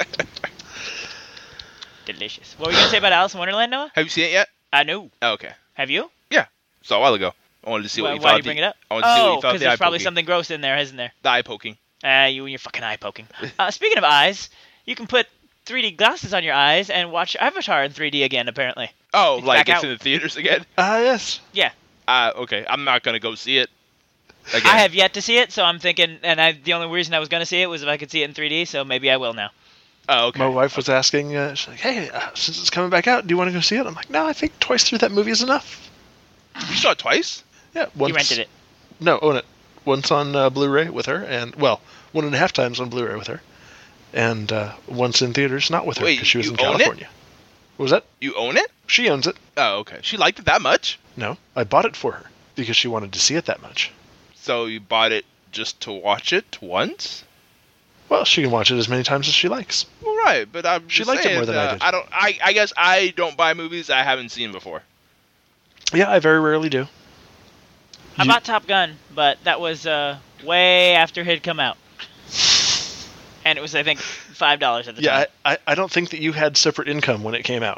Delicious. What were you going to say about Alice in Wonderland, Noah? Have you seen it yet? I know. Oh, okay. Have you? So a while ago. I wanted to see what why you why thought. do you the- bring it up? I wanted to see what Oh, you thought because the there's eye probably poking. something gross in there, isn't there? The eye poking. Ah, you and your fucking eye poking. Uh, speaking of eyes, you can put three D glasses on your eyes and watch Avatar in three D again, apparently. Oh, It's like back it's out. in the theaters again? Ah, yes. Yeah. Uh, okay. I'm not going to go see it again. I have yet to see it, so I'm thinking, and I, the only reason I was going to see it was if I could see it in three D, so maybe I will now. Oh, okay. My wife was asking, uh, she's like, hey, uh, since it's coming back out, do you want to go see it? I'm like, no, I think twice through that movie is enough. You saw it twice? Yeah. Once, You rented it. No, own it. Once on uh, Blu-ray with her, and, well, one and a half times on Blu-ray with her. And uh, once in theaters, not with her, Wait, because she was you in own it? California. What was that? You own it? She owns it. Oh, okay. She liked it that much? No, I bought it for her, because she wanted to see it that much. So you bought it just to watch it once? Well, she can watch it as many times as she likes. Well, right, but I'm She just liked it saying, more than I uh, did. I don't. I, I guess I don't buy movies I haven't seen before. Yeah, I very rarely do. I You- bought Top Gun, but that was uh, way after it had come out. And it was, I think, five dollars at the Yeah, time. I, I, I don't think that you had separate income when it came out.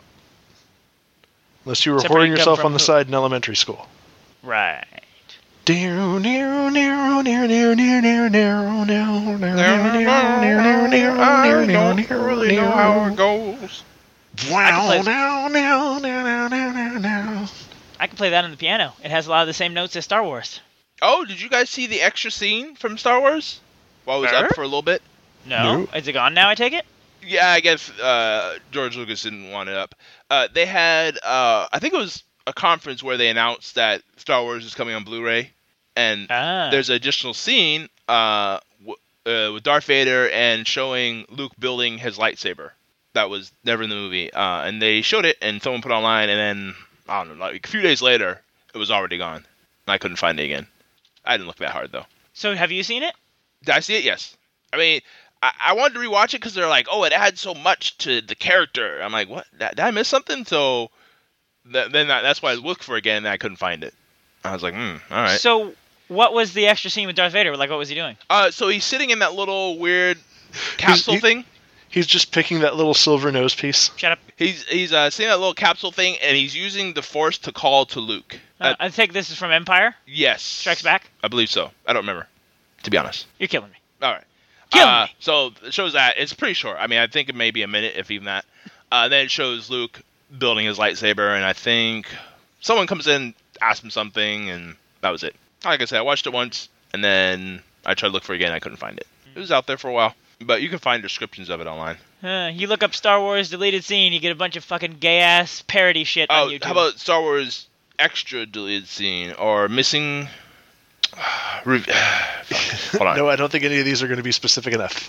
Unless you were Separate hoarding income yourself from on the who? side in elementary school. Right. Near, near, near, near, near, near, near, near, near, near, near, near, near, near, I near, don't near, really know how it goes. Wow, play- now, now, now, now, now, now. I can play that on the piano. It has a lot of the same notes as Star Wars. Oh, did you guys see the extra scene from Star Wars? While it was Sure. up for a little bit? No? Nope. Is it gone now, I take it? Yeah, I guess uh, George Lucas didn't want it up. Uh, they had, uh, I think it was a conference where they announced that Star Wars is coming on Blu-ray, and Ah. there's an additional scene uh, w- uh, with Darth Vader and showing Luke building his lightsaber. That was never in the movie, uh, and they showed it, and someone put it online, and then I don't know, like a few days later, it was already gone. And I couldn't find it again. I didn't look that hard though. So have you seen it? Did I see it? Yes. I mean, I, I wanted to rewatch it because they're like, oh, it adds so much to the character. I'm like, what? Did, did I miss something? So th- then that, that's why I looked for it again, and I couldn't find it. I was like, hmm, all right. So what was the extra scene with Darth Vader? Like, what was he doing? Uh, so he's sitting in that little weird capsule he- thing. He's just picking that little silver nose piece. Shut up. He's he's uh, sitting in that little capsule thing, and he's using the Force to call to Luke. Uh, Uh, I think this is from Empire. yes. Strikes Back. I believe so. I don't remember, to be honest. You're killing me. All right. Kill uh, me. So it shows that. It's pretty short. I mean, I think it may be a minute, if even that. Uh, then it shows Luke building his lightsaber, and I think someone comes in, asks him something, and that was it. Like I said, I watched it once, and then I tried to look for it again. I couldn't find it. It was out there for a while, but you can find descriptions of it online. Uh, you look up Star Wars deleted scene, you get a bunch of fucking gay ass parody shit on Oh, YouTube. how about Star Wars extra deleted scene or missing? Re- Fuck. Hold on. No, I don't think any of these are going to be specific enough.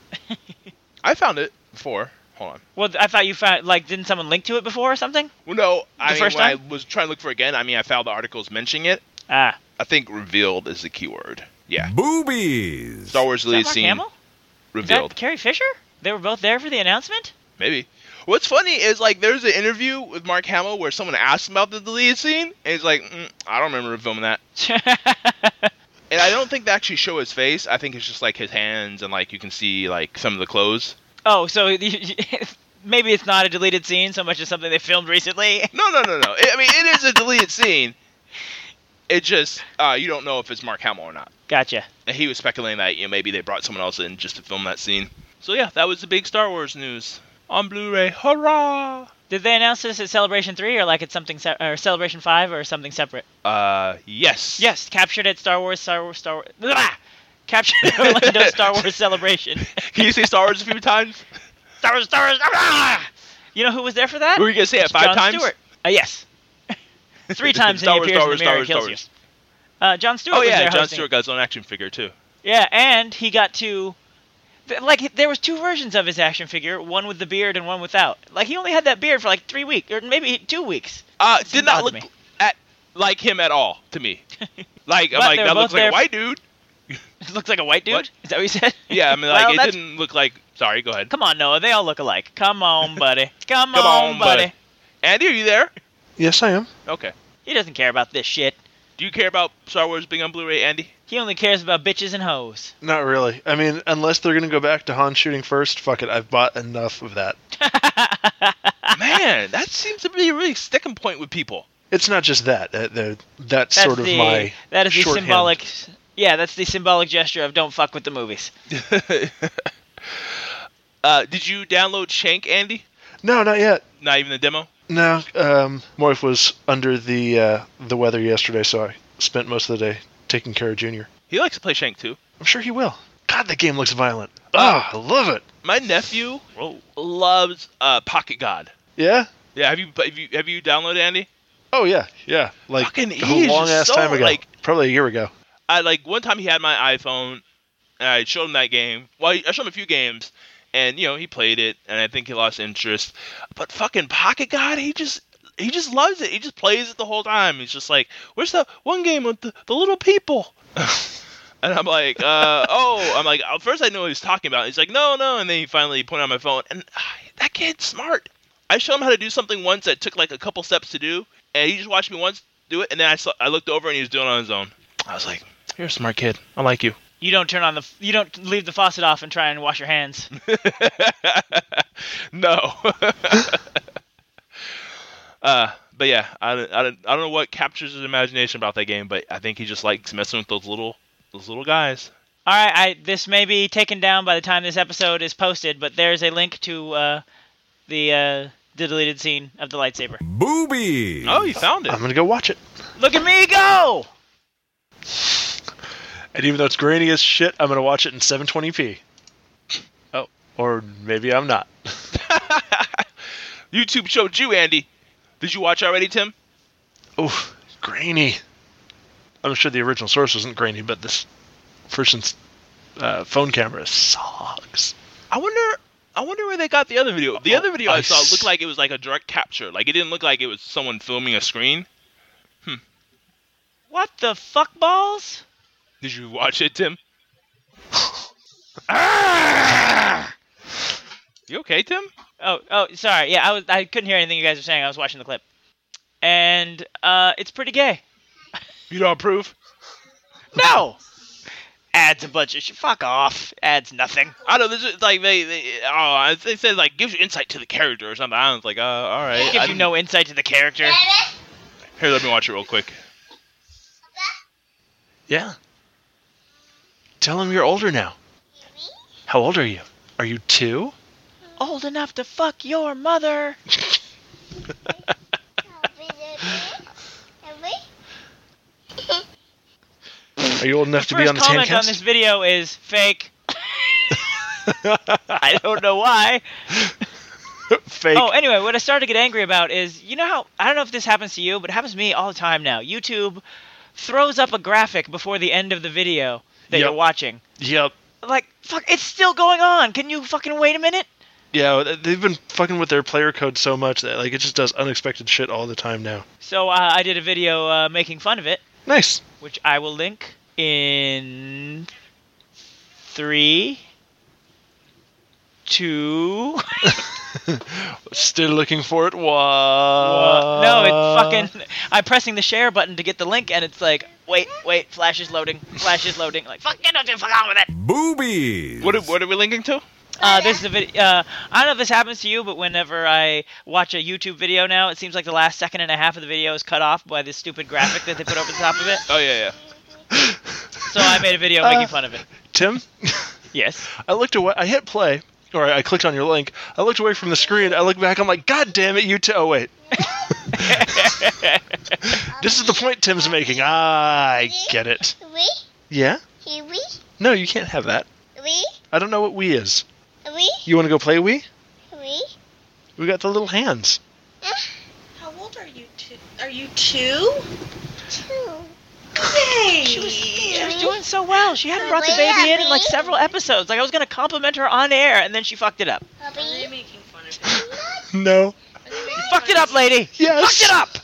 I found it before. Hold on. Well, I thought you found like didn't someone link to it before or something? Well, no. I The mean, first when time? I was trying to look for it again, I mean, I found the articles mentioning it. Ah, I think revealed is the keyword. Yeah. Boobies. Star Wars is that deleted Mark scene Hamill? Is revealed. that Carrie Fisher? They were both there for the announcement. Maybe. What's funny is like there's an interview with Mark Hamill where someone asked him about the deleted scene, and he's like, mm, I don't remember filming that. And I don't think they actually show his face. I think it's just like his hands and like you can see like some of the clothes. Oh, so maybe it's not a deleted scene so much as something they filmed recently. No, no, no, no. I I mean, it is a deleted scene. It just uh, you don't know if it's Mark Hamill or not. Gotcha. And he was speculating that you know maybe they brought someone else in just to film that scene. So yeah, that was the big Star Wars news on Blu-ray. Hurrah! Did they announce this at Celebration three or like it's something se- or Celebration five or something separate? Uh, yes. Yes, captured at Star Wars, Star Wars, Star Wars. Blah! Captured at Orlando Star Wars Celebration. Can you say Star Wars a few times? Star Wars, Star Wars. Ah! You know who was there for that? What were you gonna say it five Jon times? Stewart. Uh, yes. Three times Star he Wars, appears Star in the Wars, mirror Star and Wars, kills Star you. Wars. Uh, Jon Stewart Oh was yeah, there Jon hosting. Stewart got his own action figure too. Yeah, and he got to, th- like, there was two versions of his action figure, one with the beard and one without. Like, he only had that beard for like three weeks, or maybe two weeks. Uh, It did seemed not odd look to me. at like him at all to me. Like I'm But like they were that both looks like there- a white dude. It looks like a white dude? What? Is that what you said? Yeah, I mean like Well, it that's- didn't look like. Sorry, go ahead. Come on, Noah, they all look alike. Come on, buddy. Come, Come on, on, buddy. buddy. Andy, are you there? Yes, I am. Okay. He doesn't care about this shit. Do you care about Star Wars being on Blu-ray, Andy? He only cares about bitches and hoes. Not really. I mean, unless they're going to go back to Han shooting first, fuck it. I've bought enough of that. Man, that seems to be a really sticking point with people. It's not just that. Uh, the, that's, That's sort of the, my that is the shorthand. symbolic. Yeah, that's the symbolic gesture of don't fuck with the movies. uh, did you download Shank, Andy? No, not yet. Not even the demo? No, um, my wife was under the uh, the weather yesterday, so I spent most of the day taking care of Junior. He likes to play Shank too. I'm sure he will. God, that game looks violent. Oh, I love it. My nephew Whoa. loves uh, Pocket God. Yeah. Yeah, have you have you have you downloaded Andy? Oh yeah, yeah. Like Fucking a he is long ass just so, time ago. like- Probably a year ago. I like one time he had my iPhone, and I showed him that game. Well, I showed him a few games, and you know he played it, and I think he lost interest. But fucking Pocket God, he just he just loves it. He just plays it the whole time. He's just like, "Where's the one game with the, the little people?" And I'm like, uh, "Oh," I'm like, at first I knew what he was talking about. He's like, "No, no," and then he finally pointed on my phone, and uh, that kid's smart. I showed him how to do something once that took like a couple steps to do, and he just watched me once do it, and then I saw, I looked over and he was doing it on his own. I was like, "You're a smart kid. I like you." You don't turn on the. You don't leave the faucet off and try and wash your hands. No. uh, but yeah, I, don't- I, don't- I don't know what captures his imagination about that game, but I think he just likes messing with those little those little guys. All right, I this may be taken down by the time this episode is posted, but there's a link to uh, the uh, the deleted scene of the lightsaber. Boobies. Oh, you found it. I'm gonna go watch it. Look at me go! And even though it's grainy as shit, I'm gonna watch it in seven twenty p. Oh, or maybe I'm not. YouTube showed you, Andy. Did you watch already, Tim? Oh, grainy. I'm sure the original source wasn't grainy, but this person's uh, phone camera sucks. I wonder. I wonder where they got the other video. The Oh, other video I, I saw s- looked like it was like a direct capture. Like it didn't look like it was someone filming a screen. What the fuck balls? Did you watch it, Tim? You okay, Tim? Oh, oh, sorry. Yeah, I was. I couldn't hear anything you guys were saying. I was watching the clip, and uh, it's pretty gay. You don't approve? No. Adds a bunch of shit. Fuck off. Adds nothing. I don't know. This is like they, they oh they said like gives you insight to the character or something. I was like, uh, all right. It gives I you didn't- no insight to the character. Here, let me watch it real quick. Yeah. Tell him you're older now. How old are you? Are you two? Old enough to fuck your mother. Are you old enough The to be first on the comment on Tancast? this video is fake. I don't know why. Fake. Oh, anyway, what I started to get angry about is, you know how, I don't know if this happens to you, but it happens to me all the time now. YouTube throws up a graphic before the end of the video that Yep. you're watching. Yep. Like, fuck, it's still going on. Can you fucking wait a minute? Yeah, they've been fucking with their player code so much that like it just does unexpected shit all the time now. So uh, I did a video uh, making fun of it, Nice. which I will link in three, two. Still looking for it. What? Uh, no, it's fucking. I'm pressing the share button to get the link, and it's like, wait, wait, Flash is loading, Flash is loading. Like, fuck, get don't you fuck on with it. Boobies. What are, what are we linking to? Uh, this is a video. Uh, I don't know if this happens to you, but whenever I watch a YouTube video now, it seems like the last second and a half of the video is cut off by this stupid graphic that they put over the top of it. Oh yeah, yeah. So I made a video Uh, making fun of it. Tim, Yes. I looked away. I hit play, or I clicked on your link. I looked away from the screen. I look back. I'm like, God damn it, you two. Oh wait. This is the point Tim's making. Ah, I get it. We? Yeah? We? No, you can't have that. We? I don't know what Wii is. We? You want to go play Wii? We? We got the little hands. How old are you? Two? Are you two? Two. Hey. She was, she was doing so well. She hadn't brought the baby in in like several episodes. Like I was gonna compliment her on air, and then she fucked it up. Are they making fun of him? No. Are they making You fucked it up, lady. Yes. Fucked it up.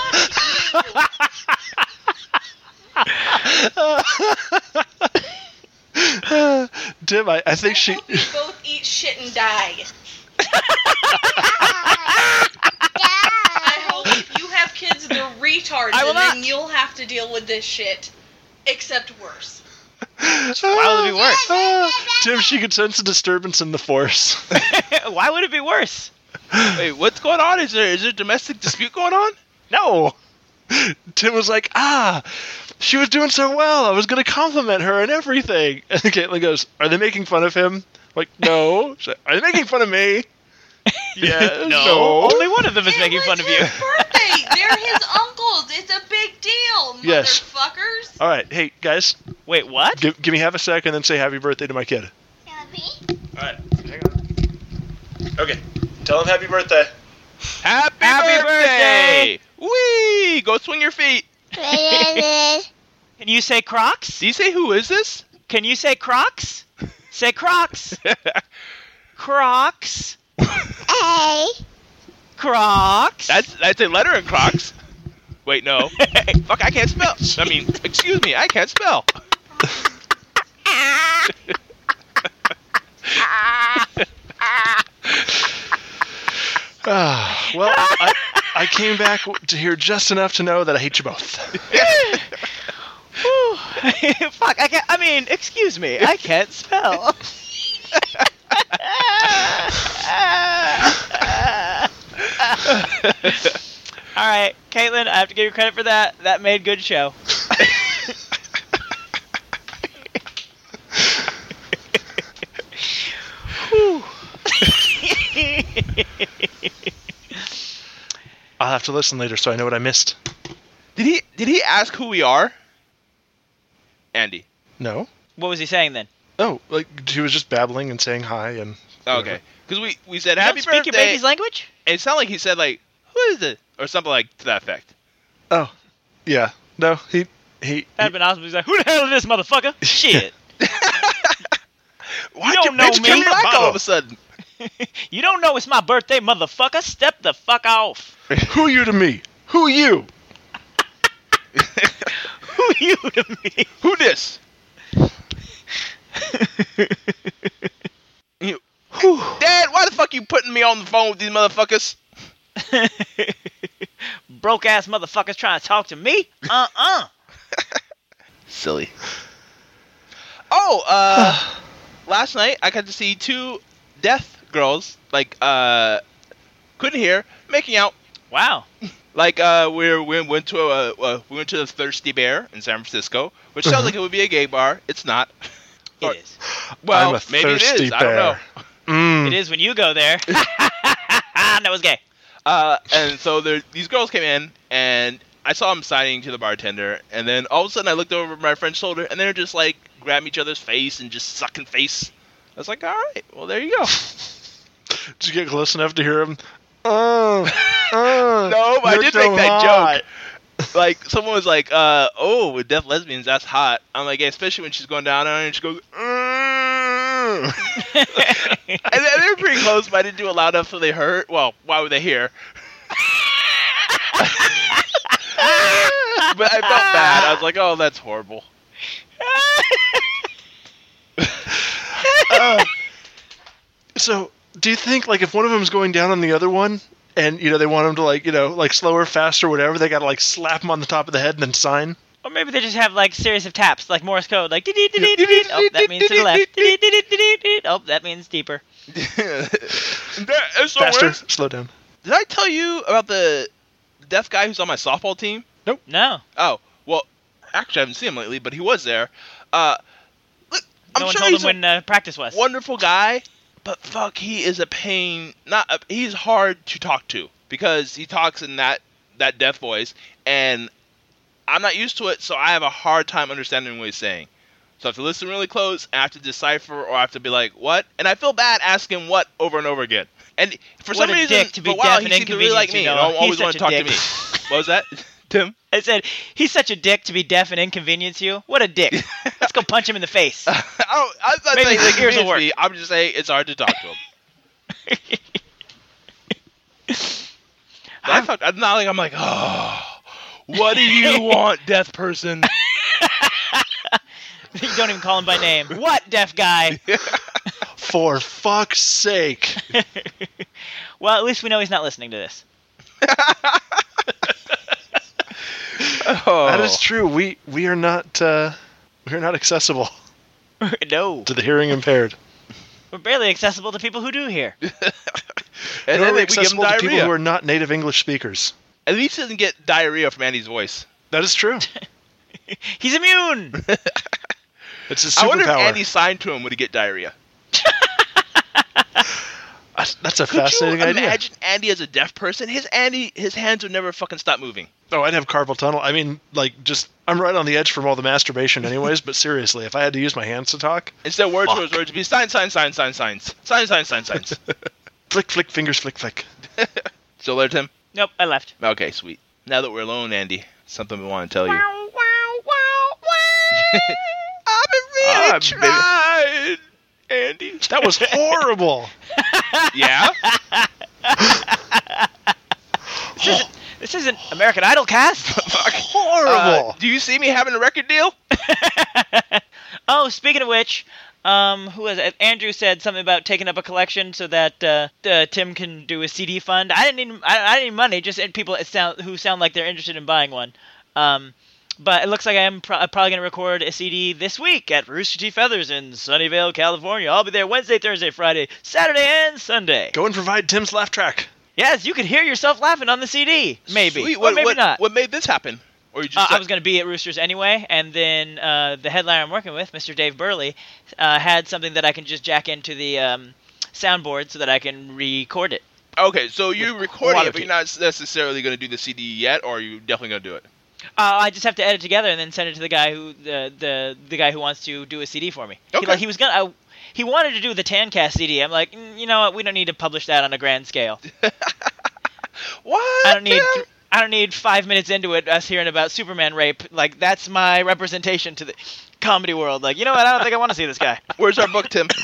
Tim, I, I think she. hope you both eat shit and die. I hope if you have kids, they're retards, I will and not. then you'll have to deal with this shit. Except worse. Why would it be worse? Ah, Tim, she could sense a disturbance in the force. Why would it be worse? Wait, what's going on? Is there is there a domestic dispute going on? No. Tim was like, ah, she was doing so well. I was going to compliment her and everything. And Caitlin goes, are they making fun of him? I'm like, no. She's like, are they making fun of me? Yes. No. Only one of them is making fun of you. It's his birthday. They're his uncles. It's a big deal, Yes. motherfuckers. All right. Hey, guys, Wait, what? give, give me half a second and then say happy birthday to my kid. Happy? All right, hang on. Okay. Tell him happy birthday. Happy, Happy birthday! Whee! Go swing your feet. Can you say Crocs? Do you say who is this? Can you say Crocs? Say Crocs. Crocs. Hey. Crocs. That's that's a letter in Crocs. Wait, no. Fuck, I can't spell. I mean, excuse me, I can't spell. Ah, well, I, I came back to hear just enough to know that I hate you both. Whew. Fuck, I can't. I mean, excuse me, I can't spell. All right, Caitlin, I have to give you credit for that. That made good show. Whew. I'll have to listen later so I know what I missed. Did he did he ask who we are? Andy. No. What was he saying then? Oh, like he was just babbling and saying hi and. Oh, okay. Because we, we said You happy don't speak birthday. your baby's language? And it sounded like he said like, who is it? Or something like to that effect. Oh, yeah. No, he he. That'd been awesome. He's like, who the hell is this motherfucker? Shit. Why'd don't your know bitch me. come back all Bottle. of a sudden? You don't know it's my birthday, motherfucker. Step the fuck off. Who you to me? Who you? Who you to me? Who this? You, Dad, why the fuck you putting me on the phone with these motherfuckers? Broke ass motherfuckers trying to talk to me? Uh-uh. Silly. Oh, uh, last night I got to see two deaf girls, like, uh, couldn't hear, making out. Wow. Like, uh, we we went to a, uh, we went to the Thirsty Bear in San Francisco, which sounds like it would be a gay bar. It's not. It is. Well, I'm a maybe it thirsty is. bear. I don't know. Mm. It is when you go there. That was gay. Uh, and so there, these girls came in, and I saw them signing to the bartender, and then all of a sudden I looked over my friend's shoulder, and they're just like grabbing each other's face and just sucking face. I was like, all right, well there you go. Did you get close enough to hear him? Oh, oh, No, but I you're did so make that hot. joke. Like someone was like, uh, "Oh, with deaf lesbians, that's hot." I'm like, yeah, especially when she's going down on it and she goes, mm. And they they were pretty close, but I didn't do it loud enough so they heard. Well, why would they hear? But I felt bad. I was like, "Oh, that's horrible." Uh, so, do you think like if one of them's going down on the other one, and you know they want them to like you know like slower, faster, whatever, they gotta like slap them on the top of the head and then sign? Or maybe they just have like series of taps, like Morse code, like dee dee dee dee dee. Oh, that means to the left. Dee dee dee dee dee. Oh, that means deeper. That is so Faster, weird. slow down. Did I tell you about the deaf guy who's on my softball team? No. Oh, well, actually, I haven't seen him lately, but he was there. Uh, look, I'm no one sure told he's him a when uh, practice was. wonderful guy, but fuck, he is a pain. Not a, he's hard to talk to because he talks in that that deaf voice, and I'm not used to it, so I have a hard time understanding what he's saying. So I have to listen really close, and I have to decipher, or I have to be like, what? And I feel bad asking what over and over again. And for What some a reason, dick to be for a while, deaf he and seemed to really like me, and inconvenience you, always Noah. want to talk He's to me. such a What was that, Tim? I said, he's such a dick to be deaf and inconvenience you. What a dick. Let's go punch him in the face. I don't, I'm not Maybe saying his it ears will convinces work. me. I'm just saying it's hard to talk to him. I felt, I'm not like I'm like, oh, what do you want, deaf person? You don't even call him by name. What, deaf guy? For fuck's sake! Well, at least we know he's not listening to this. Oh. That is true. We we are not uh, we are not accessible No. to the hearing impaired. We're barely accessible to people who do hear. And Nor then are we they, we give him accessible to people diarrhea. who are not native English speakers. At least he doesn't get diarrhea from Andy's voice. That is true. He's immune. It's his I wonder if superpower. Andy signed to him, would he get diarrhea? That's- That's a Could fascinating you idea. imagine Andy as a deaf person? His Andy, his hands would never fucking stop moving. Oh, I'd have carpal tunnel. I mean, like, just I'm right on the edge from all the masturbation, anyways. But seriously, if I had to use my hands to talk, Instead of words, Fuck. words, words, it'd be signs, signs, signs, signs, signs, signs, signs, signs, signs. Flick, flick, fingers, flick, flick. Still there, Tim? Nope, I left. Okay, sweet. Now that we're alone, Andy, something we want to tell you. I've been really Ah, trying, Andy. That was horrible. Yeah? This isn't, this isn't American Idol cast. Horrible. Uh, do you see me having a record deal? Oh, speaking of which, um, who was it? Andrew said something about taking up a collection so that uh, uh, Tim can do a C D fund. I didn't need I, I didn't need money, just people that sound, who sound like they're interested in buying one. Um, but it looks like I am pro- probably going to record a C D this week at Rooster Teeth Feathers in Sunnyvale, California. I'll be there Wednesday, Thursday, Friday, Saturday, and Sunday. Go and provide Tim's laugh track. Yes, you could hear yourself laughing on the C D. Maybe. Sweet. Or What, maybe what, not. what made this happen? Or you just Uh, like- I was going to be at Roosters anyway, and then uh, the headliner I'm working with, Mister Dave Burley, uh, had something that I can just jack into the um, soundboard so that I can record it. Okay, so you're recording water it, but you're not necessarily going to do the C D yet, or are you definitely going to do it? Uh, I just have to edit together and then send it to the guy who the the, the guy who wants to do a C D for me. He, Okay. like, he was gonna. I, he wanted to do the Tancast C D. I'm like, mm, you know what? We don't need to publish that on a grand scale. What? I don't need. Tim? Th- I don't need five minutes into it us hearing about Superman rape. Like, that's my representation to the comedy world. Like, you know what? I don't think I want to see this guy. Where's our book, Tim?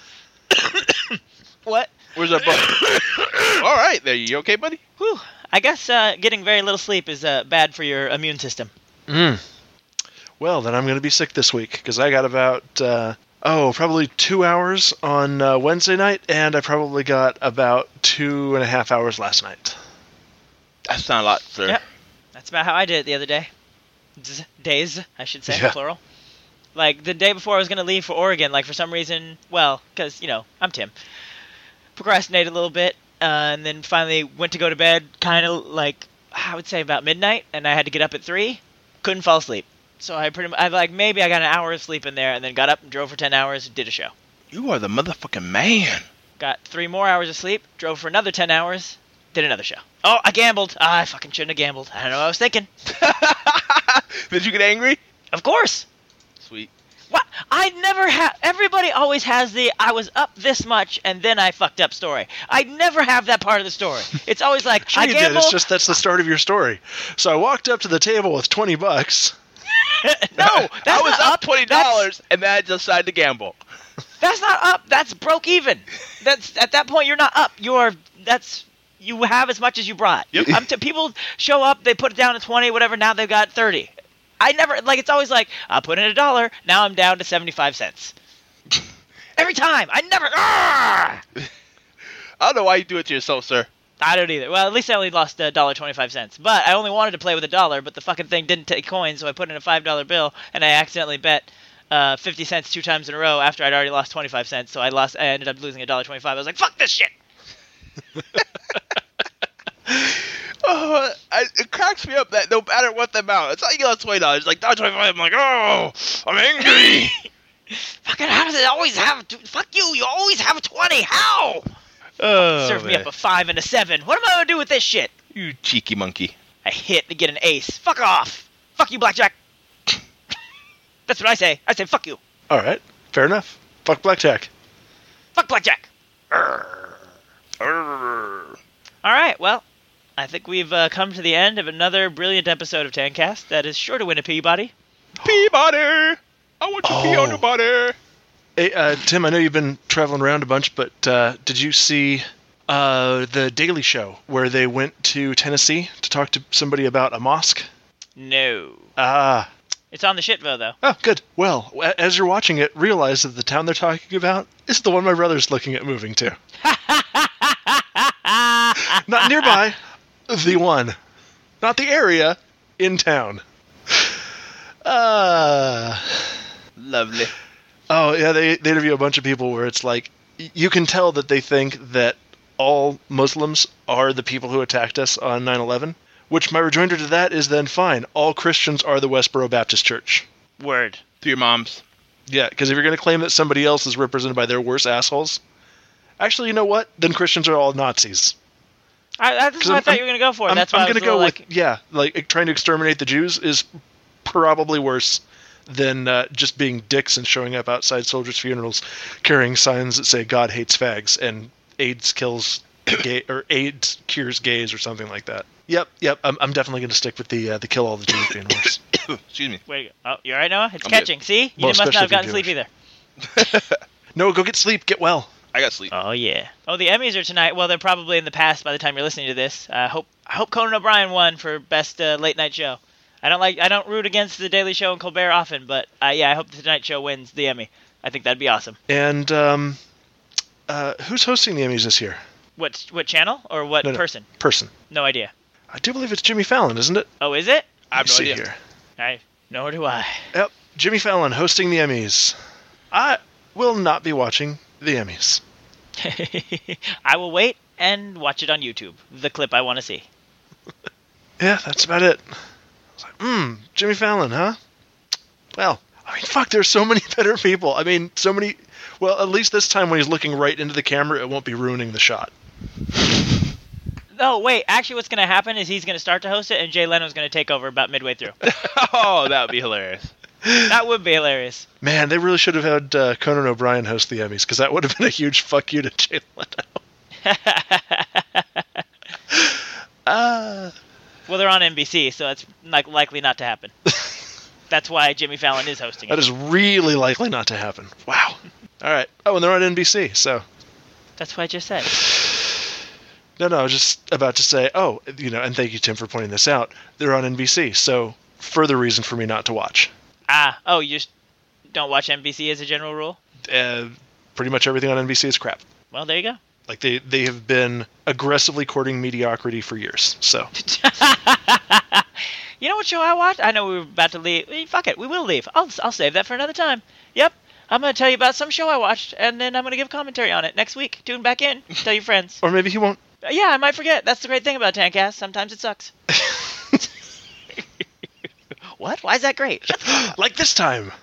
What? Where's our book? All right, there. You okay, buddy? Whew. I guess uh, getting very little sleep is uh, bad for your immune system. Mm. Well, then I'm going to be sick this week because I got about, uh, oh, probably two hours on uh, Wednesday night, and I probably got about two and a half hours last night. That's not a lot, sir. Yep. That's about how I did it the other day. Z- days, I should say, Yeah. plural. Like, the day before I was going to leave for Oregon, like, for some reason, well, because, you know, I'm Tim. Procrastinated a little bit, uh, and then finally went to go to bed kind of, like, I would say about midnight, and I had to get up at three. Couldn't fall asleep. So I pretty much, I like, maybe I got an hour of sleep in there, and then got up and drove for ten hours, did a show. You are the motherfucking man. Got three more hours of sleep, drove for another ten hours, did another show. Oh, I gambled. Ah, I fucking shouldn't have gambled. I don't know what I was thinking. Did you get angry? Of course. Sweet. What? I never have. Everybody always has the I was up this much and then I fucked up story. I never have that part of the story. It's always like, Sure I you gamble. did. It's just that's the start of your story. So I walked up to the table with twenty bucks. No, that's I was not up twenty dollars, and then I decided to gamble. That's not up. That's broke even. That's at that point you're not up. You're that's you have as much as you brought. Yep. I'm t- people show up, they put it down to twenty, whatever. Now they've got thirty. I never like. It's always like I put in a dollar. Now I'm down to seventy-five cents. Every time. I never. Argh! I don't know why you do it to yourself, sir. I don't either. Well, at least I only lost a dollar twenty-five cents. But I only wanted to play with a dollar, but the fucking thing didn't take coins, so I put in a five dollar bill, and I accidentally bet uh, fifty cents two times in a row after I'd already lost twenty-five cents. So I lost. I ended up losing a dollar twenty-five. I was like, "Fuck this shit." Oh, I, it cracks me up that no matter what the amount, it's like you lost twenty dollars. It's like twenty-five. I'm like, oh, I'm angry. Fucking how does it always have? To, fuck you! You always have a twenty. How? Oh, Serve me up a five and a seven. What am I gonna do with this shit? You cheeky monkey. I hit to get an ace. Fuck off. Fuck you, blackjack. That's what I say. I say fuck you. All right, fair enough. Fuck blackjack. Fuck blackjack. Arr. All right. Well, I think we've uh, come to the end of another brilliant episode of Tancast that is sure to win a Peabody. Peabody. I want to pee Oh. on the body. Hey, uh, Tim, I know you've been traveling around a bunch, but uh, did you see uh, the Daily Show where they went to Tennessee to talk to somebody about a mosque? No. Ah. It's on the shitvo, though. Oh, good. Well, a- as you're watching it, realize that the town they're talking about is the one my brother's looking at moving to. Not nearby, the one. Not the area, in town. Uh, Lovely. oh, yeah, they, they interview a bunch of people where it's like, y- you can tell that they think that all Muslims are the people who attacked us on nine eleven, which my rejoinder to that is then fine. All Christians are the Westboro Baptist Church. Word. To your moms. Yeah, because if you're going to claim that somebody else is represented by their worst assholes, actually, you know what? Then Christians are all Nazis. I, that's 'Cause what I I'm- thought you were going to go for. I'm, That's why I'm I was going to go a little with, like, yeah, like trying to exterminate the Jews is probably worse than uh, just being dicks and showing up outside soldiers' funerals carrying signs that say God hates fags and AIDS kills gay or AIDS cures gays or something like that. Yep, yep. I'm, I'm definitely going to stick with the uh, the kill all the Jews being horse. Excuse me. Wait, oh, you all right, Noah? It's I'm catching. good. See, you Well, must not have especially gotten if sleep you're either. No, go get sleep. Get well. I got sleep. Oh yeah. Oh, the Emmys are tonight. Well, they're probably in the past by the time you're listening to this. I uh, hope I hope Conan O'Brien won for best uh, late night show. I don't like I don't root against the Daily Show and Colbert often, but uh, yeah, I hope the Tonight Show wins the Emmy. I think that'd be awesome. And um, uh, who's hosting the Emmys this year? What what channel or what No, no. person? Person. No idea. I do believe it's Jimmy Fallon, isn't it? Oh, is it? I have no Let's see idea. here. I nor do I. Yep, Jimmy Fallon hosting the Emmys. I will not be watching the Emmys. I will wait and watch it on YouTube. The clip I want to see. Yeah, that's about it. I was like, hmm, Jimmy Fallon, huh? Well, I mean, fuck, there's so many better people. I mean, so many... Well, at least this time when he's looking right into the camera, it won't be ruining the shot. Oh, wait. Actually, what's going to happen is he's going to start to host it, and Jay Leno's going to take over about midway through. Oh, that would be hilarious. That would be hilarious. Man, they really should have had uh, Conan O'Brien host the Emmys, because that would have been a huge fuck you to Jay Leno. uh, Well, they're on N B C, so it's like likely not to happen. That's why Jimmy Fallon is hosting it. that is really likely not to happen. Wow. All right. Oh, and they're on N B C, so... That's what I just said. No, no, I was just about to say, oh, you know, and thank you, Tim, for pointing this out. They're on N B C, so further reason for me not to watch. Ah, oh, you just don't watch N B C as a general rule? Uh, pretty much everything on N B C is crap. Well, there you go. Like, they, they have been aggressively courting mediocrity for years, so... You know what show I watched? I know we were about to leave. Eh, Fuck it, we will leave. I'll, I'll save that for another time. Yep, I'm going to tell you about some show I watched, and then I'm going to give commentary on it next week. Tune back in. Tell your friends. Or maybe he won't. Uh, yeah, I might forget. That's the great thing about Tancast. Sometimes it sucks. What? Why is that great? Like this time.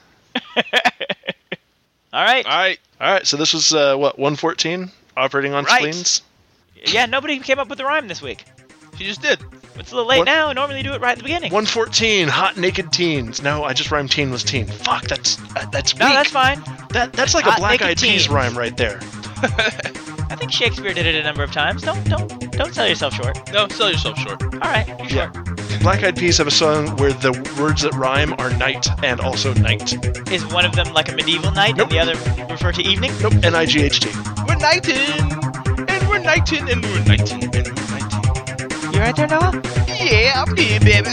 All right. All right. All right, so this was, uh, what, one fourteen? Operating on Right. spleens? Yeah, nobody came up with the rhyme this week. She just did. It's a little late What? now. I normally do it right at the beginning. one fourteen, hot naked teens. No, I just rhymed teen was teen. Fuck, that's uh, that's weak. No, that's fine. That, that's like Hot a Black naked Eyed Peas teens. rhyme right there. I think Shakespeare did it a number of times. Don't don't don't sell yourself short. No, sell yourself short. All right. You're Yeah. short. Black Eyed Peas have a song where the words that rhyme are night and also night. Is one of them like a medieval night Nope. and the other refer to evening? Nope, N I G H T. We're nineteen, and we're nineteen, and we're nineteen, and we're nineteen. You right there, Noah? Yeah, I'm here, baby.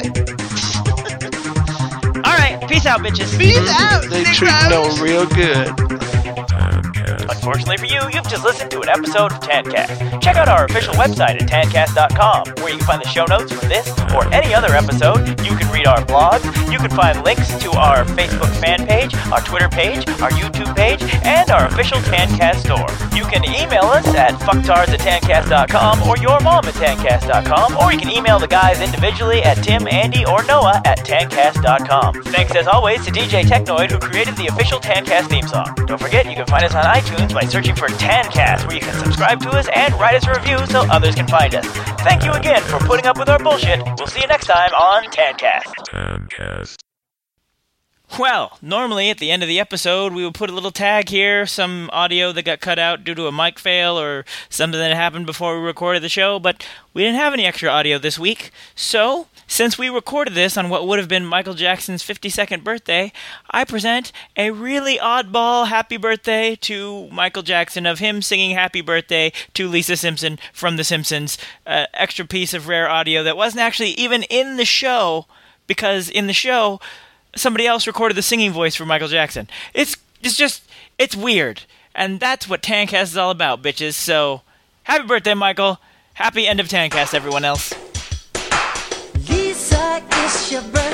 All right. Peace out, bitches. Peace out, They Nick treat Rose. Noah real good. Unfortunately for you, you've just listened to an episode of Tancast. Check out our official website at tancast dot com, where you can find the show notes for this or any other episode. You can read our blog. You can find links to our Facebook fan page, our Twitter page, our YouTube page, and our official Tancast store. You can email us at fucktards at tancast dot com or your mom at tancast dot com, or you can email the guys individually at Tim, Andy, or Noah at tancast dot com. Thanks as always to D J Technoid, who created the official Tancast theme song. Don't forget, you can find us on iTunes by searching for Tancast, where you can subscribe to us and write us a review so others can find us. Thank you again for putting up with our bullshit. We'll see you next time on Tancast. Tancast. Well, normally at the end of the episode, we would put a little tag here, some audio that got cut out due to a mic fail or something that happened before we recorded the show, but we didn't have any extra audio this week. So, since we recorded this on what would have been Michael Jackson's fifty-second birthday, I present a really oddball happy birthday to Michael Jackson of him singing happy birthday to Lisa Simpson from The Simpsons. Uh, extra piece of rare audio that wasn't actually even in the show, because in the show, somebody else recorded the singing voice for Michael Jackson. It's it's just, it's weird. And that's what Tancast is all about, bitches. So, happy birthday, Michael. Happy end of Tancast, everyone else. Lisa, it's your birthday.